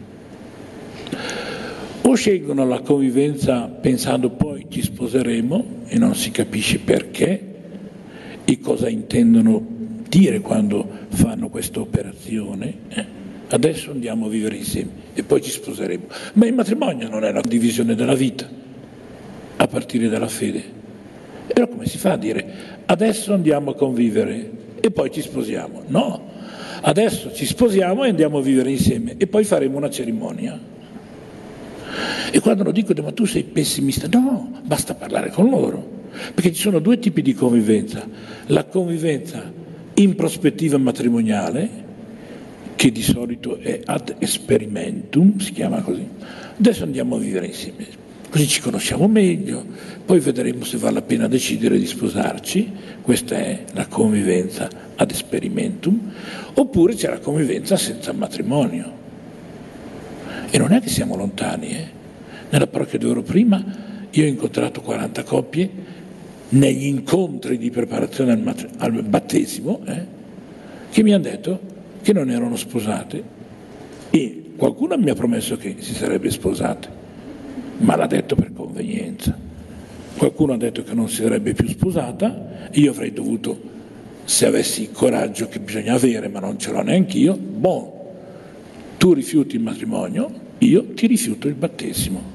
O scelgono la convivenza pensando poi ci sposeremo e non si capisce perché e cosa intendono dire quando fanno questa operazione. Adesso andiamo a vivere insieme e poi ci sposeremo. Ma il matrimonio non è la divisione della vita, a partire dalla fede. Però come si fa a dire adesso andiamo a convivere e poi ci sposiamo? No, adesso ci sposiamo e andiamo a vivere insieme e poi faremo una cerimonia. E quando lo dico, ma tu sei pessimista? No, basta parlare con loro, perché ci sono due tipi di convivenza: la convivenza in prospettiva matrimoniale, che di solito è ad experimentum, si chiama così, adesso andiamo a vivere insieme, così ci conosciamo meglio, poi vedremo se vale la pena decidere di sposarci. Questa è la convivenza ad experimentum. Oppure c'è la convivenza senza matrimonio. E non è che siamo lontani. Nella parrocchia dove ero prima io ho incontrato 40 coppie negli incontri di preparazione al battesimo, che mi hanno detto che non erano sposate, e qualcuno mi ha promesso che si sarebbe sposate, ma l'ha detto per convenienza. Qualcuno ha detto che non si sarebbe più sposata, e io avrei dovuto, se avessi il coraggio che bisogna avere, ma non ce l'ho neanch'io, tu rifiuti il matrimonio, io ti rifiuto il battesimo.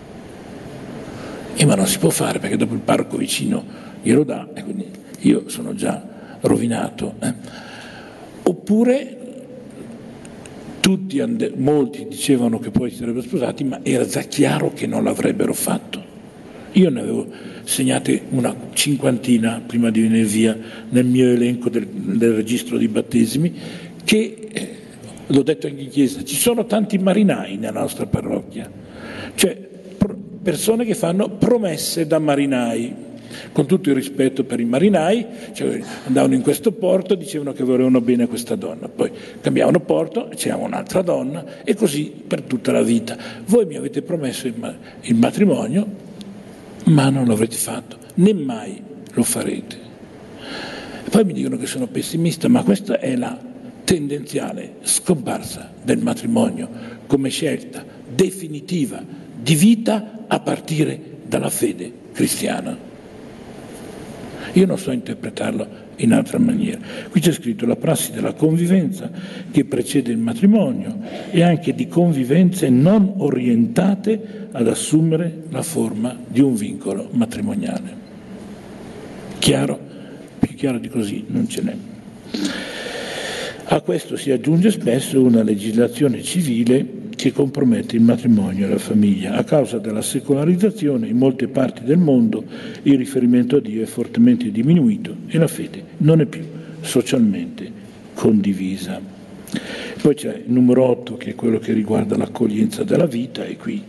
Ma non si può fare perché dopo il parroco vicino glielo dà e quindi io sono già rovinato. Oppure molti dicevano che poi si sarebbero sposati, ma era già chiaro che non l'avrebbero fatto. Io ne avevo segnate una cinquantina prima di venire via nel mio elenco del registro di battesimi, che, l'ho detto anche in chiesa, ci sono tanti marinai nella nostra parrocchia, cioè persone che fanno promesse da marinai. Con tutto il rispetto per i marinai, cioè andavano in questo porto, dicevano che volevano bene a questa donna, poi cambiavano porto, c'era un'altra donna e così per tutta la vita. Voi mi avete promesso il matrimonio, ma non l'avrete fatto, né mai lo farete. E poi mi dicono che sono pessimista, ma questa è la tendenziale scomparsa del matrimonio come scelta definitiva di vita a partire dalla fede cristiana. Io non so interpretarlo in altra maniera. Qui c'è scritto la prassi della convivenza che precede il matrimonio e anche di convivenze non orientate ad assumere la forma di un vincolo matrimoniale. Chiaro? Più chiaro di così non ce n'è. A questo si aggiunge spesso una legislazione civile che compromette il matrimonio e la famiglia. A causa della secolarizzazione in molte parti del mondo il riferimento a Dio è fortemente diminuito e la fede non è più socialmente condivisa. Poi c'è il numero 8 che è quello che riguarda l'accoglienza della vita e qui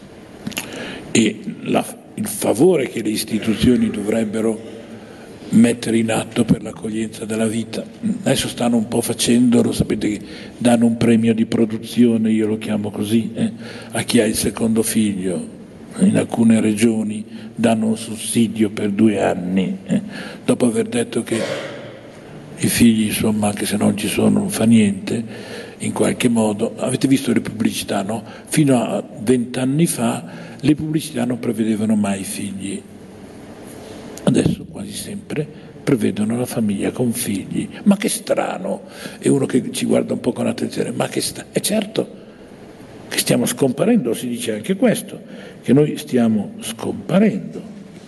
il favore che le istituzioni dovrebbero mettere in atto per l'accoglienza della vita. Adesso stanno un po' facendolo, sapete che danno un premio di produzione, io lo chiamo così, a chi ha il secondo figlio. In alcune regioni danno un sussidio per 2 anni, dopo aver detto che i figli, insomma, anche se non ci sono, non fa niente, in qualche modo. Avete visto le pubblicità, no? Fino a 20 anni fa le pubblicità non prevedevano mai figli. Adesso quasi sempre prevedono la famiglia con figli. Ma che strano! E uno che ci guarda un po' con attenzione, ma che strano! E certo che stiamo scomparendo, si dice anche questo, che noi stiamo scomparendo.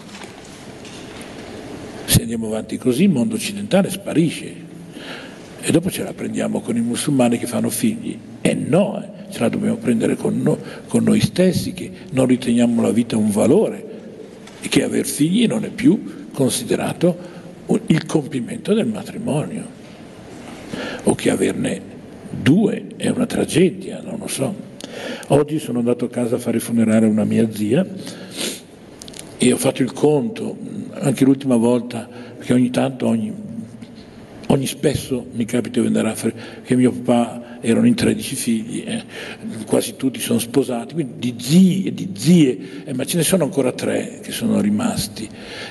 Se andiamo avanti così il mondo occidentale sparisce e dopo ce la prendiamo con i musulmani che fanno figli. E no, ce la dobbiamo prendere con noi stessi, che non riteniamo la vita un valore e che aver figli non è più considerato il compimento del matrimonio, o che averne 2 è una tragedia, non lo so. Oggi sono andato a casa a fare funerale a una mia zia e ho fatto il conto, anche l'ultima volta, perché ogni tanto, ogni spesso mi capita di andare a fare, che mio papà erano in 13 figli, quasi tutti sono sposati, quindi di zii e di zie, ma ce ne sono ancora 3 che sono rimasti.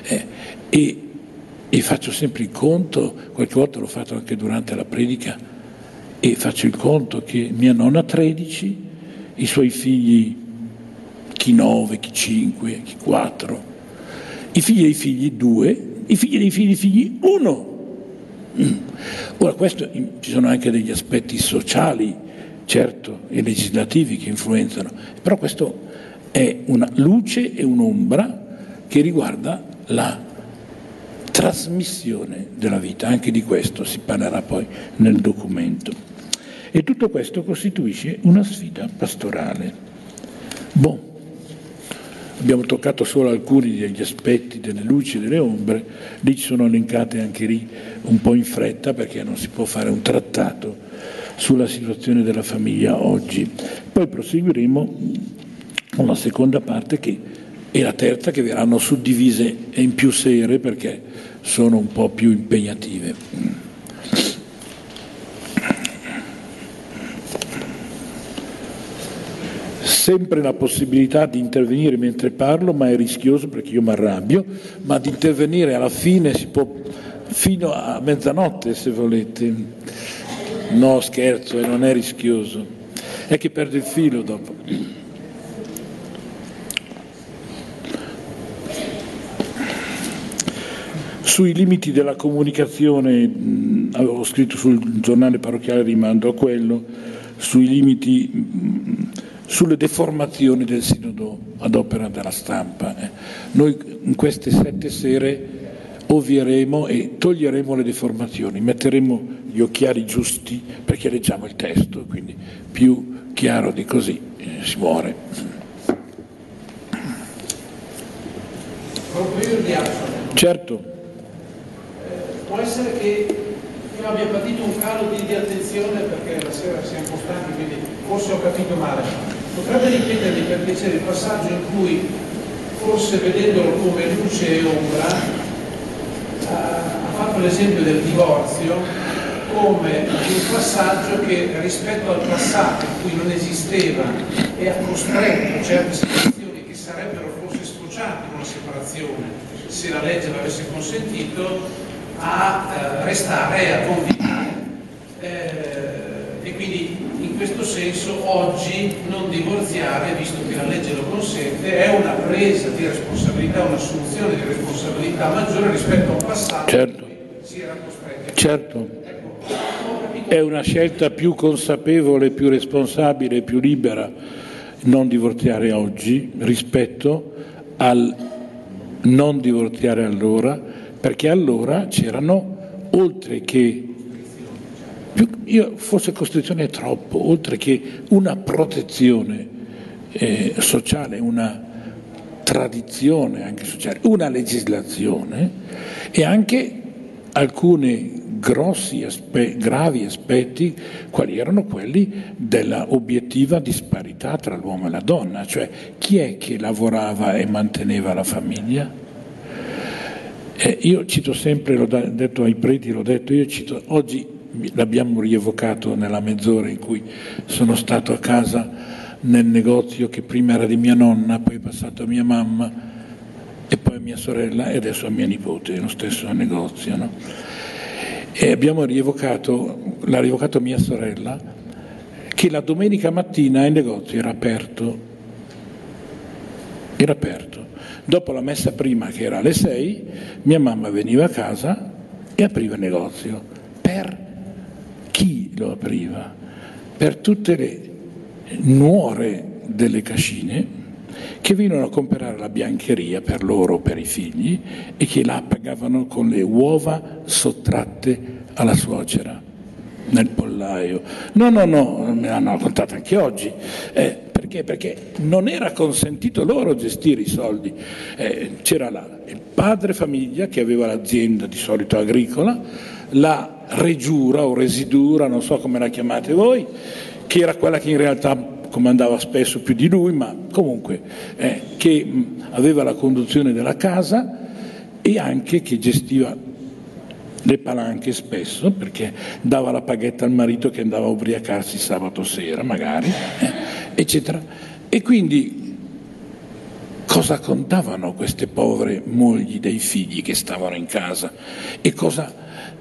E faccio sempre il conto, qualche volta l'ho fatto anche durante la predica, e faccio il conto che mia nonna ha 13, i suoi figli chi 9, chi 5, chi 4, i figli dei figli 2, i figli dei figli 1. Ora questo, ci sono anche degli aspetti sociali, certo, e legislativi che influenzano, però questo è una luce e un'ombra che riguarda la trasmissione della vita. Anche di questo si parlerà poi nel documento. E tutto questo costituisce una sfida pastorale. Abbiamo toccato solo alcuni degli aspetti, delle luci e delle ombre, lì ci sono elencate anche lì un po' in fretta perché non si può fare un trattato sulla situazione della famiglia oggi. Poi proseguiremo con la seconda parte e la terza, che verranno suddivise in più serie perché sono un po' più impegnative. Sempre la possibilità di intervenire mentre parlo, ma è rischioso perché io mi arrabbio, ma di intervenire alla fine si può fino a mezzanotte se volete. No, scherzo, e non è rischioso, è che perdo il filo dopo. Sui limiti della comunicazione, avevo scritto sul giornale parrocchiale, rimando a quello, sui limiti, sulle deformazioni del sinodo ad opera della stampa. Noi in queste 7 sere ovvieremo e toglieremo le deformazioni, metteremo gli occhiali giusti perché leggiamo il testo, quindi più chiaro di così si muore. Proprio io il ghiaccio. Certo. Può essere che io abbia patito un calo di attenzione perché la sera siamo un po' stanchi, quindi forse ho capito male. Potrebbe ripetermi per piacere il passaggio in cui, forse vedendolo come luce e ombra, ha fatto l'esempio del divorzio come un passaggio che rispetto al passato in cui non esisteva e ha costretto certe situazioni che sarebbero forse sfociate in una separazione se la legge l'avesse consentito, a restare, a convivere, e quindi in questo senso oggi non divorziare, visto che la legge lo consente, è una presa di responsabilità, un'assunzione di responsabilità maggiore rispetto a un passato certo. in cui si era costretti. Certo, è una scelta più consapevole, più responsabile, più libera non divorziare oggi rispetto al non divorziare allora, perché allora c'erano, oltre che, forse costrizione è troppo, oltre che una protezione sociale, una tradizione anche sociale, una legislazione e anche alcuni gravi aspetti, quali erano quelli della obiettiva disparità tra l'uomo e la donna, cioè chi è che lavorava e manteneva la famiglia? Io cito sempre, l'ho detto ai preti, oggi l'abbiamo rievocato nella mezz'ora in cui sono stato a casa nel negozio che prima era di mia nonna, poi è passato a mia mamma e poi a mia sorella e adesso a mia nipote, nello stesso negozio, no? E l'ha rievocato mia sorella, che la domenica mattina il negozio era aperto. Dopo la messa prima, che era alle 6, mia mamma veniva a casa e apriva il negozio. Per chi lo apriva? Per tutte le nuore delle cascine che venivano a comprare la biancheria per loro, per i figli, e che la pagavano con le uova sottratte alla suocera nel pollaio. No, me l'hanno raccontato anche oggi. Perché? Perché non era consentito loro gestire i soldi. C'era il padre famiglia che aveva l'azienda di solito agricola, la regiura o residura, non so come la chiamate voi, che era quella che in realtà comandava spesso più di lui, ma comunque che aveva la conduzione della casa e anche che gestiva le palanche spesso, perché dava la paghetta al marito che andava a ubriacarsi sabato sera magari, eccetera. E quindi cosa contavano queste povere mogli dei figli che stavano in casa e cosa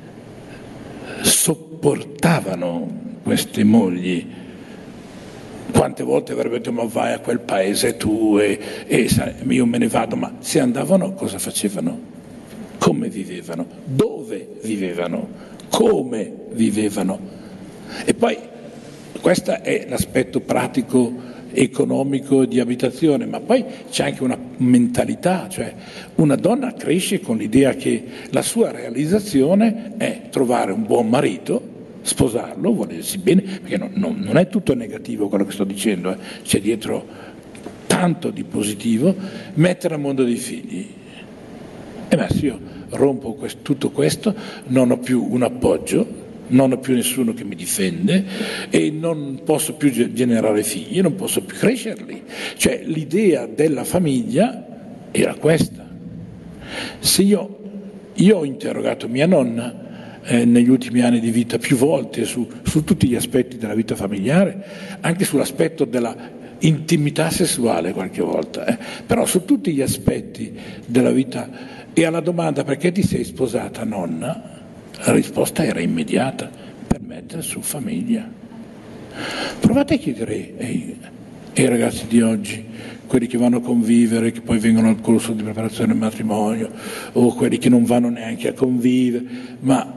sopportavano queste mogli? Quante volte avrebbe detto ma vai a quel paese tu e io me ne vado, ma se andavano cosa facevano? Come vivevano? Dove vivevano? Come vivevano? E poi questo è l'aspetto pratico, economico di abitazione, ma poi c'è anche una mentalità, cioè una donna cresce con l'idea che la sua realizzazione è trovare un buon marito, sposarlo, volersi bene, perché non è tutto negativo quello che sto dicendo, c'è dietro tanto di positivo, mettere al mondo dei figli. E beh, se io rompo tutto questo, non ho più un appoggio, non ho più nessuno che mi difende e non posso più generare figli, non posso più crescerli. Cioè l'idea della famiglia era questa. Se io ho interrogato mia nonna negli ultimi anni di vita più volte su tutti gli aspetti della vita familiare, anche sull'aspetto della intimità sessuale qualche volta, però su tutti gli aspetti della vita. E alla domanda perché ti sei sposata, nonna? La risposta era immediata: per mettere su famiglia. Provate a chiedere ai ragazzi di oggi, quelli che vanno a convivere, che poi vengono al corso di preparazione al matrimonio, o quelli che non vanno neanche a convivere, ma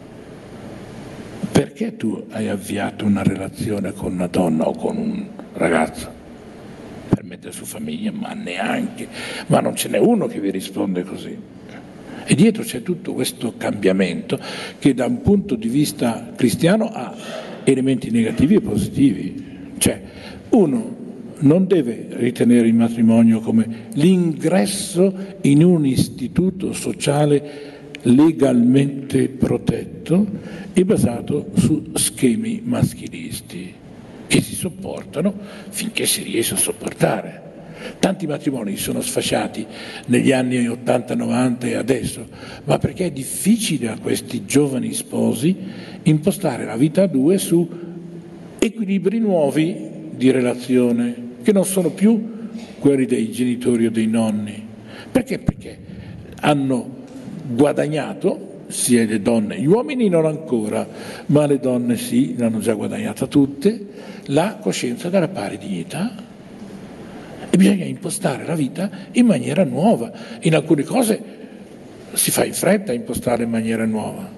perché tu hai avviato una relazione con una donna o con un ragazzo? Per mettere su famiglia? Ma neanche, ma non ce n'è uno che vi risponde così. E dietro c'è tutto questo cambiamento che da un punto di vista cristiano ha elementi negativi e positivi. Cioè, uno non deve ritenere il matrimonio come l'ingresso in un istituto sociale legalmente protetto e basato su schemi maschilisti che si sopportano finché si riesce a sopportare. Tanti matrimoni sono sfasciati negli anni 80-90 e adesso, ma perché è difficile a questi giovani sposi impostare la vita a due su equilibri nuovi di relazione, che non sono più quelli dei genitori o dei nonni. Perché? Perché hanno guadagnato, sia le donne, gli uomini non ancora, ma le donne sì, l'hanno già guadagnata tutte, la coscienza della pari dignità. E bisogna impostare la vita in maniera nuova. In alcune cose si fa in fretta a impostare in maniera nuova.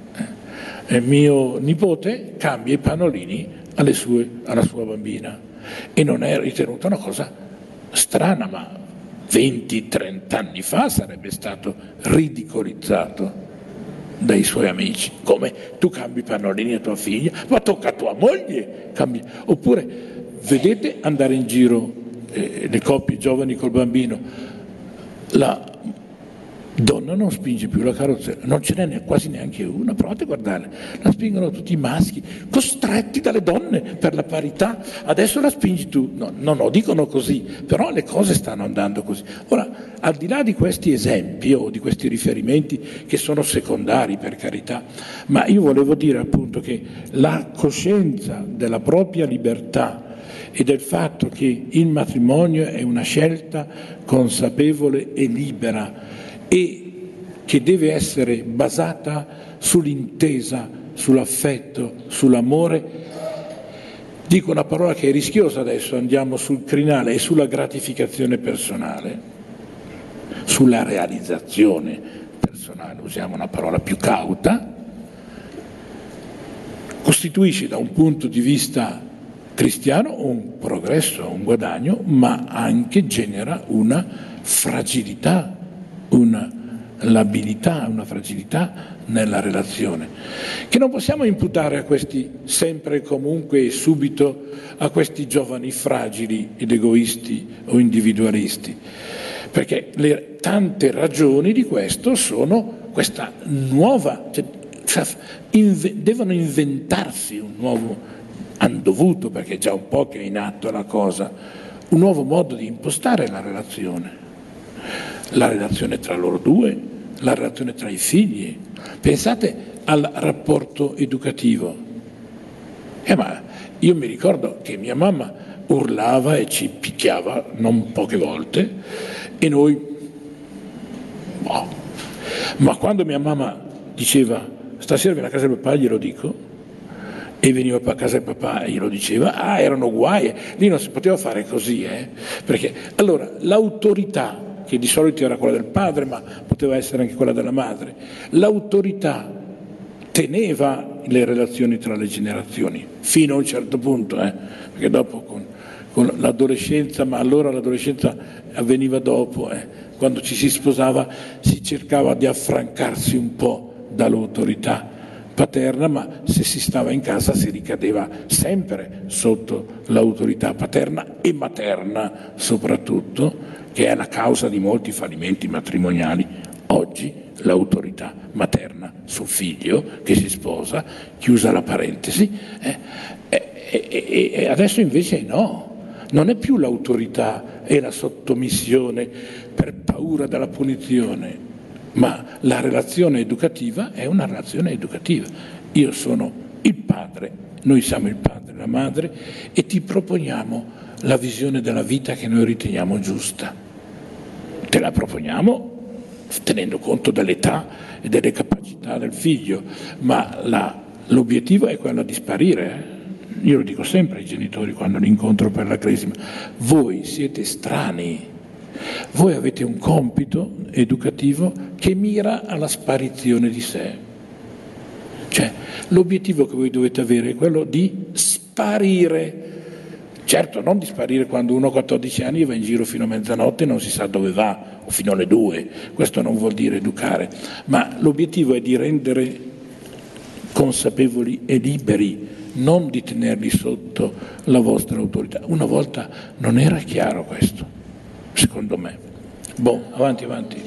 Mio nipote cambia i pannolini alla sua bambina e non è ritenuta una cosa strana, ma 20-30 anni fa sarebbe stato ridicolizzato dai suoi amici. Come tu cambi i pannolini a tua figlia? Ma tocca a tua moglie! Oppure vedete andare in giro le coppie giovani col bambino, la donna non spinge più la carrozzeria, non ce n'è quasi neanche una, provate a guardare, la spingono tutti i maschi, costretti dalle donne per la parità, adesso la spingi tu, no, non dicono così, però le cose stanno andando così. Ora, al di là di questi esempi o di questi riferimenti che sono secondari per carità, ma io volevo dire appunto che la coscienza della propria libertà e del fatto che il matrimonio è una scelta consapevole e libera e che deve essere basata sull'intesa, sull'affetto, sull'amore. Dico una parola che è rischiosa adesso, andiamo sul crinale, e sulla gratificazione personale, sulla realizzazione personale, usiamo una parola più cauta, costituisce da un punto di vista cristiano un progresso, un guadagno, ma anche genera una fragilità, una labilità, una fragilità nella relazione, che non possiamo imputare a questi sempre e comunque e subito a questi giovani fragili ed egoisti o individualisti, perché le tante ragioni di questo sono questa nuova, devono inventarsi un nuovo, hanno dovuto, perché è già un po' che è in atto la cosa, un nuovo modo di impostare la relazione tra loro due, la relazione tra i figli. Pensate al rapporto educativo. Ma io mi ricordo che mia mamma urlava e ci picchiava non poche volte e noi, ma quando mia mamma diceva stasera vieni a casa del papà, glielo dico, e veniva a casa del papà e glielo diceva, erano guai, lì non si poteva fare così, perché allora l'autorità, che di solito era quella del padre, ma poteva essere anche quella della madre, l'autorità teneva le relazioni tra le generazioni, fino a un certo punto, perché dopo con l'adolescenza, ma allora l'adolescenza avveniva dopo, quando ci si sposava si cercava di affrancarsi un po' dall'autorità paterna, ma se si stava in casa si ricadeva sempre sotto l'autorità paterna e materna soprattutto, che è la causa di molti fallimenti matrimoniali. Oggi l'autorità materna sul figlio che si sposa, chiusa la parentesi, e adesso invece no, non è più l'autorità e la sottomissione per paura della punizione, ma la relazione educativa è una relazione educativa. Io sono il padre, noi siamo il padre e la madre e ti proponiamo la visione della vita che noi riteniamo giusta. Te la proponiamo tenendo conto dell'età e delle capacità del figlio, ma l'obiettivo è quello di sparire. Io lo dico sempre ai genitori quando li incontro per la cresima: voi siete strani. Voi avete un compito educativo che mira alla sparizione di sé. Cioè, l'obiettivo che voi dovete avere è quello di sparire. Certo, non di sparire quando uno ha 14 anni e va in giro fino a mezzanotte e non si sa dove va, o fino alle 2. Questo non vuol dire educare, ma l'obiettivo è di rendere consapevoli e liberi non di tenerli sotto la vostra autorità. Una volta non era chiaro questo, secondo me. Avanti.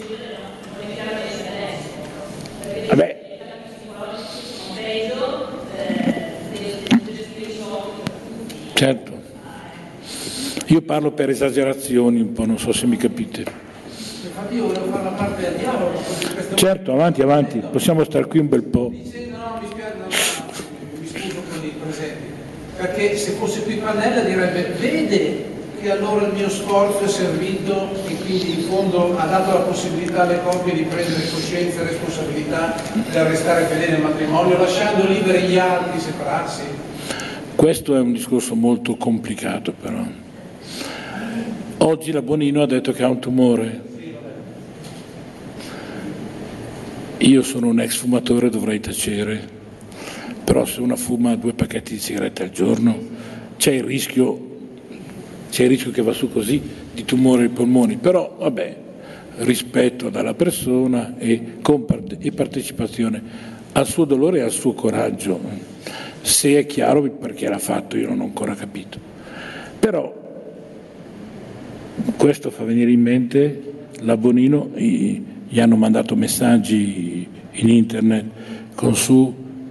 Vabbè. Certo. Io parlo per esagerazioni un po', non so se mi capite. Infatti io volevo fare la parte del diavolo. Certo, avanti, possiamo stare qui un bel po'. Mi scuso con i presenti, perché se fosse qui Pannella direbbe: vede che allora il mio sforzo è servito e quindi in fondo ha dato la possibilità alle coppie di prendere coscienza e responsabilità del restare fedeli al matrimonio, lasciando liberi gli altri separarsi. Questo è un discorso molto complicato, però. Oggi la Bonino ha detto che ha un tumore. Io sono un ex fumatore, dovrei tacere, però se una fuma 2 pacchetti di sigarette al giorno c'è il rischio che va su così di tumore ai polmoni, però vabbè, rispetto dalla persona e partecipazione al suo dolore e al suo coraggio, se è chiaro perché l'ha fatto io non ho ancora capito. Però questo fa venire in mente la Bonino, gli hanno mandato messaggi in internet con su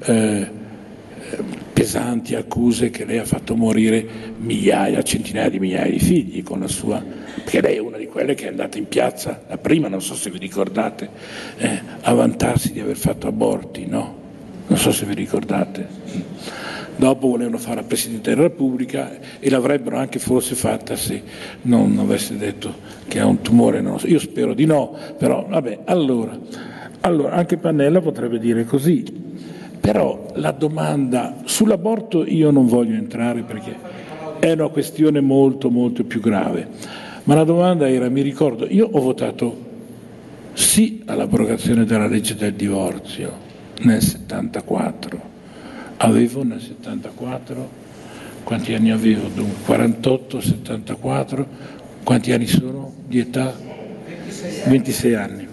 pesanti accuse che lei ha fatto morire centinaia di migliaia di figli con la sua, perché lei è una di quelle che è andata in piazza, la prima, non so se vi ricordate, a vantarsi di aver fatto aborti, no? Non so se vi ricordate. Dopo volevano fare la Presidente della Repubblica e l'avrebbero anche forse fatta se non avesse detto che ha un tumore, non lo so. Io spero di no, però vabbè, allora anche Pannella potrebbe dire così. Però la domanda sull'aborto io non voglio entrare perché è una questione molto molto più grave, ma la domanda era, mi ricordo, io ho votato sì all'abrogazione della legge del divorzio nel 74, nel 74, quanti anni avevo? 48, 74, quanti anni sono di età? 26 anni.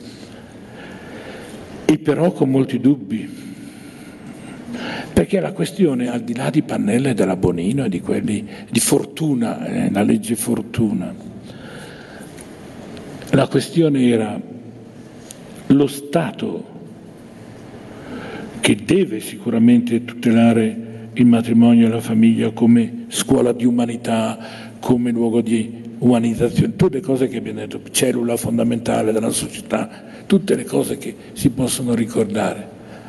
E però con molti dubbi. Perché la questione, al di là di Pannella e della Bonino e di quelli di Fortuna, la legge Fortuna, la questione era lo Stato che deve sicuramente tutelare il matrimonio e la famiglia come scuola di umanità, come luogo di umanizzazione, tutte le cose che abbiamo detto, cellula fondamentale della società, tutte le cose che si possono ricordare.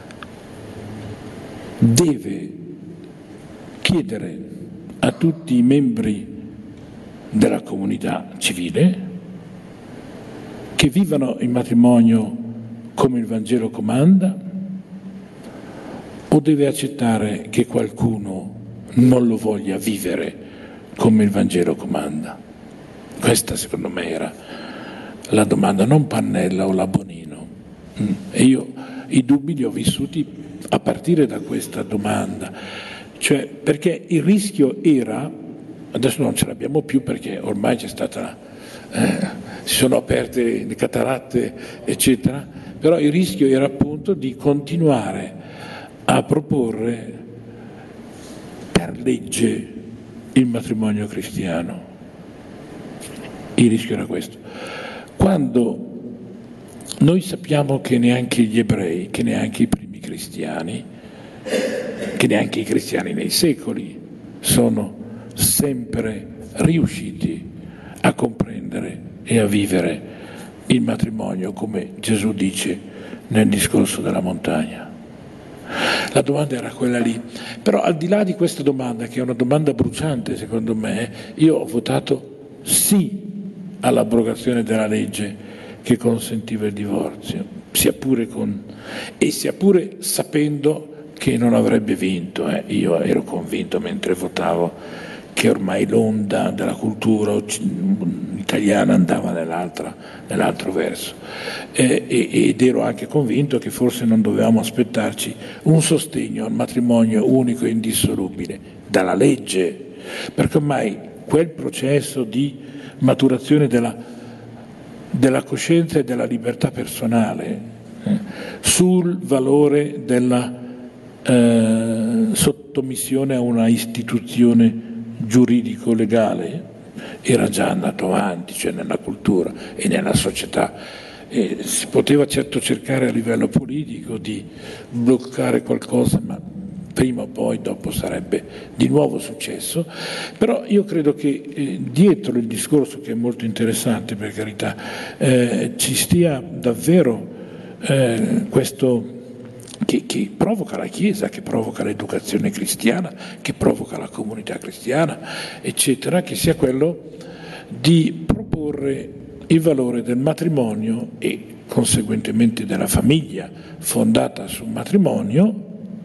Deve chiedere a tutti i membri della comunità civile che vivano il matrimonio come il Vangelo comanda, o deve accettare che qualcuno non lo voglia vivere come il Vangelo comanda? Questa secondo me era la domanda, non Pannella o la Bonino. E io i dubbi li ho vissuti a partire da questa domanda, cioè perché il rischio era, adesso non ce l'abbiamo più perché ormai c'è stata, si sono aperte le cataratte eccetera, però il rischio era appunto di continuare a proporre per legge il matrimonio cristiano. Il rischio era questo. Quando noi sappiamo che neanche gli ebrei, che neanche i primi cristiani, che neanche i cristiani nei secoli sono sempre riusciti a comprendere e a vivere il matrimonio come Gesù dice nel discorso della montagna. La domanda era quella lì, però al di là di questa domanda, che è una domanda bruciante secondo me, io ho votato sì all'abrogazione della legge che consentiva il divorzio, sia pure sapendo che non avrebbe vinto. Io ero convinto mentre votavo che ormai l'onda della cultura italiana andava nell'altro verso, ed ero anche convinto che forse non dovevamo aspettarci un sostegno al matrimonio unico e indissolubile dalla legge, perché ormai quel processo di maturazione della coscienza e della libertà personale sul valore della sottomissione a una istituzione giuridico-legale era già andato avanti, cioè nella cultura e nella società. Si poteva certo cercare a livello politico di bloccare qualcosa, ma prima o poi dopo sarebbe di nuovo successo. Però io credo che dietro il discorso, che è molto interessante per carità, ci stia davvero questo che provoca la Chiesa, che provoca l'educazione cristiana, che provoca la comunità cristiana, eccetera, che sia quello di proporre il valore del matrimonio e conseguentemente della famiglia fondata sul matrimonio,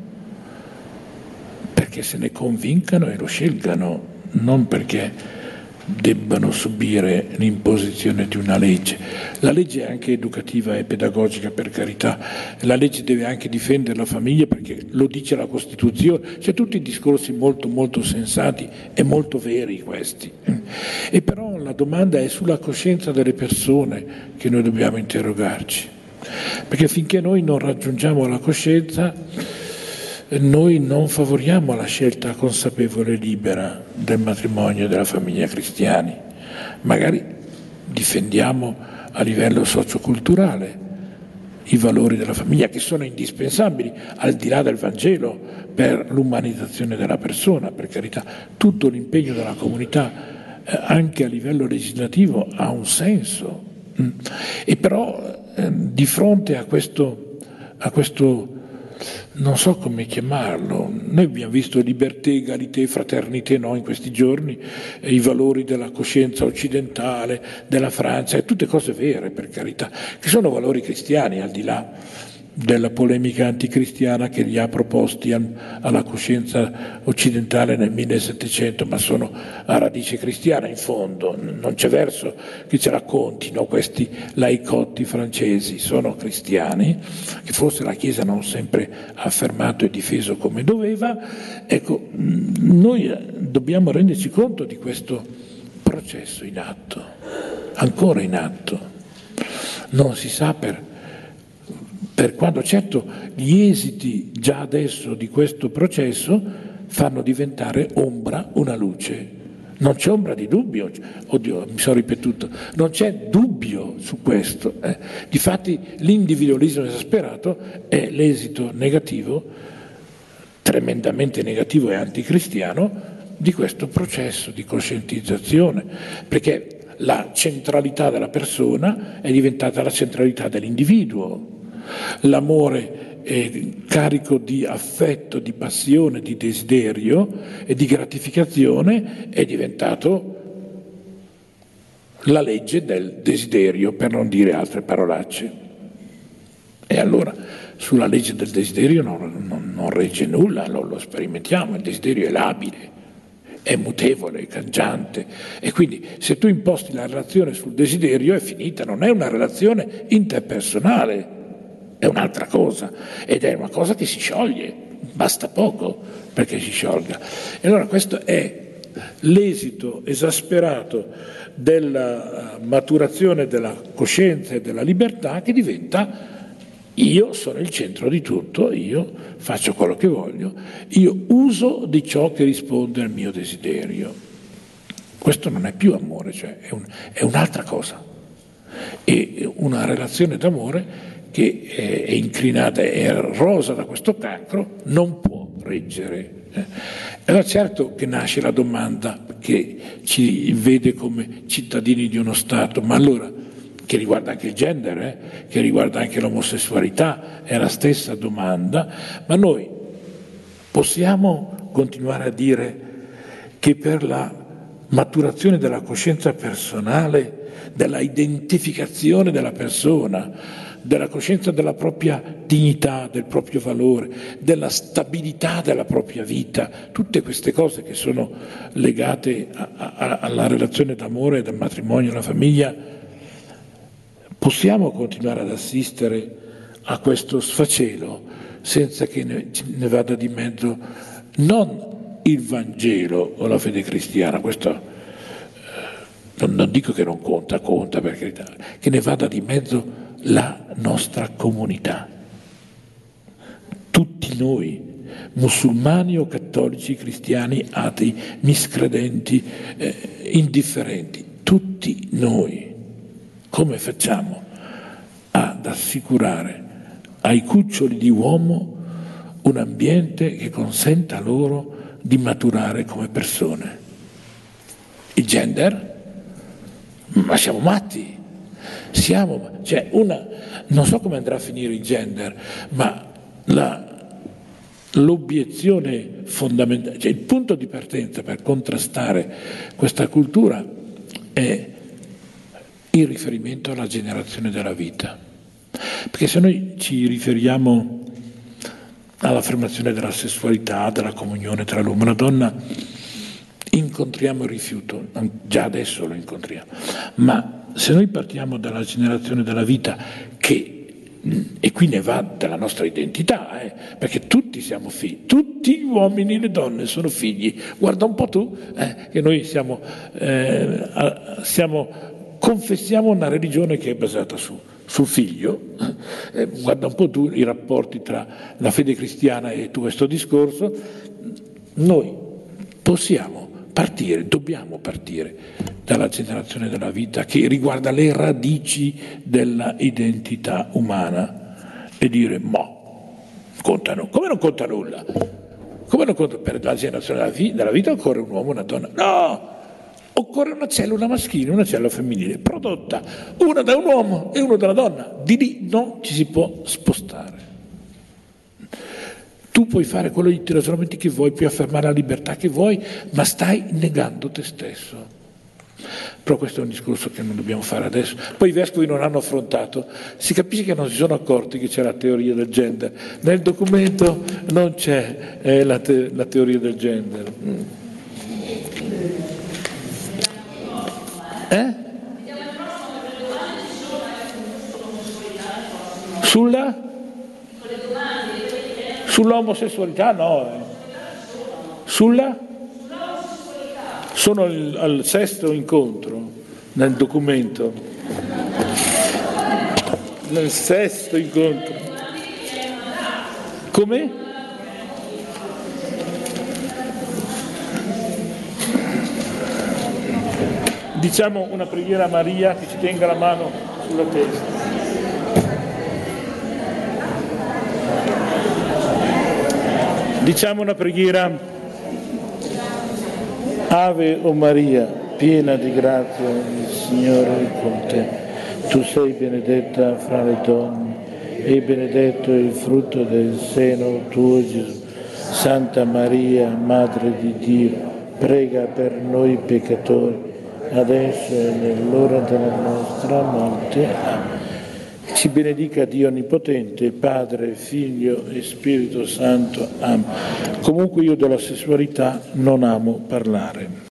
perché se ne convincano e lo scelgano, non perché debbano subire l'imposizione di una legge. La legge è anche educativa e pedagogica, per carità. La legge deve anche difendere la famiglia, perché lo dice la Costituzione. C'è tutti discorsi molto molto sensati e molto veri questi. E però la domanda è sulla coscienza delle persone che noi dobbiamo interrogarci, perché finché noi non raggiungiamo la coscienza noi non favoriamo la scelta consapevole e libera del matrimonio e della famiglia cristiani. Magari difendiamo a livello socioculturale i valori della famiglia, che sono indispensabili al di là del Vangelo per l'umanizzazione della persona, per carità. Tutto l'impegno della comunità anche a livello legislativo ha un senso. E però di fronte a questo non so come chiamarlo, noi abbiamo visto libertà, egalité, fraternité, no, in questi giorni, i valori della coscienza occidentale, della Francia, e tutte cose vere, per carità, che sono valori cristiani, al di là della polemica anticristiana che li ha proposti alla coscienza occidentale nel 1700, ma sono a radice cristiana in fondo. Non c'è verso che ci raccontino questi laicotti francesi, sono cristiani, che forse la Chiesa non sempre ha affermato e difeso come doveva. Ecco, noi dobbiamo renderci conto di questo processo in atto, ancora in atto. Non si sa per quando, certo, gli esiti già adesso di questo processo fanno diventare ombra una luce. Non c'è ombra di dubbio, oddio, mi sono ripetuto, non c'è dubbio su questo. Difatti l'individualismo esasperato è l'esito negativo, tremendamente negativo e anticristiano, di questo processo di coscientizzazione, perché la centralità della persona è diventata la centralità dell'individuo. L'amore è carico di affetto, di passione, di desiderio e di gratificazione, è diventato la legge del desiderio, per non dire altre parolacce. E allora sulla legge del desiderio non regge nulla, lo sperimentiamo, il desiderio è labile, è mutevole, è cangiante, e quindi se tu imposti la relazione sul desiderio è finita, non è una relazione interpersonale, è un'altra cosa, ed è una cosa che si scioglie, basta poco perché si sciolga. E allora questo è l'esito esasperato della maturazione della coscienza e della libertà, che diventa: io sono il centro di tutto, io faccio quello che voglio, io uso di ciò che risponde al mio desiderio. Questo non è più amore, cioè è un'altra cosa. E una relazione d'amore che è inclinata, è rosa da questo cancro, non può reggere. Allora certo che nasce la domanda, che ci vede come cittadini di uno Stato, ma allora, che riguarda anche il gender, che riguarda anche l'omosessualità, è la stessa domanda, ma noi possiamo continuare a dire che per la maturazione della coscienza personale, della identificazione della persona, della coscienza della propria dignità, del proprio valore, della stabilità della propria vita, tutte queste cose che sono legate alla relazione d'amore, del matrimonio, alla famiglia, possiamo continuare ad assistere a questo sfacelo senza che ne vada di mezzo non il Vangelo o la fede cristiana, questo non dico che non conta, per carità, che ne vada di mezzo la nostra comunità, tutti noi, musulmani o cattolici, cristiani, atei, miscredenti, indifferenti, tutti noi. Come facciamo ad assicurare ai cuccioli di uomo un ambiente che consenta loro di maturare come persone? Il gender? Ma siamo matti, non so come andrà a finire il gender, ma l'obiezione fondamentale, cioè il punto di partenza per contrastare questa cultura è il riferimento alla generazione della vita. Perché se noi ci riferiamo all'affermazione della sessualità, della comunione tra l'uomo e la donna, incontriamo il rifiuto, già adesso lo incontriamo, ma se noi partiamo dalla generazione della vita, e qui ne va della nostra identità, perché tutti siamo figli, tutti gli uomini e le donne sono figli, guarda un po' tu, che noi confessiamo una religione che è basata sul figlio, guarda un po' tu i rapporti tra la fede cristiana e tutto questo discorso. Noi dobbiamo partire dalla generazione della vita che riguarda le radici della identità umana e dire contano, come non conta nulla? Come non conta? Per la generazione della vita occorre un uomo e una donna? No! Occorre una cellula maschile e una cellula femminile prodotta, una da un uomo e una da una donna. Di lì non ci si può spostare. Tu puoi fare quello di ragionamenti che vuoi, puoi affermare la libertà che vuoi, ma stai negando te stesso. Però questo è un discorso che non dobbiamo fare adesso. Poi i vescovi non hanno affrontato, si capisce che non si sono accorti che c'è la teoria del gender. Nel documento non c'è la teoria del gender. Sull'omosessualità no. Sono al sesto incontro nel documento. Nel sesto incontro. Come? Diciamo una preghiera a Maria che ci tenga la mano sulla testa. Diciamo una preghiera. Ave o Maria, piena di grazia, il Signore è con te. Tu sei benedetta fra le donne e benedetto il frutto del seno tuo, Gesù. Santa Maria, Madre di Dio, prega per noi peccatori, adesso e nell'ora della nostra morte. Amen. Ci benedica Dio Onnipotente, Padre, Figlio e Spirito Santo. Amen. Comunque io della sessualità non amo parlare.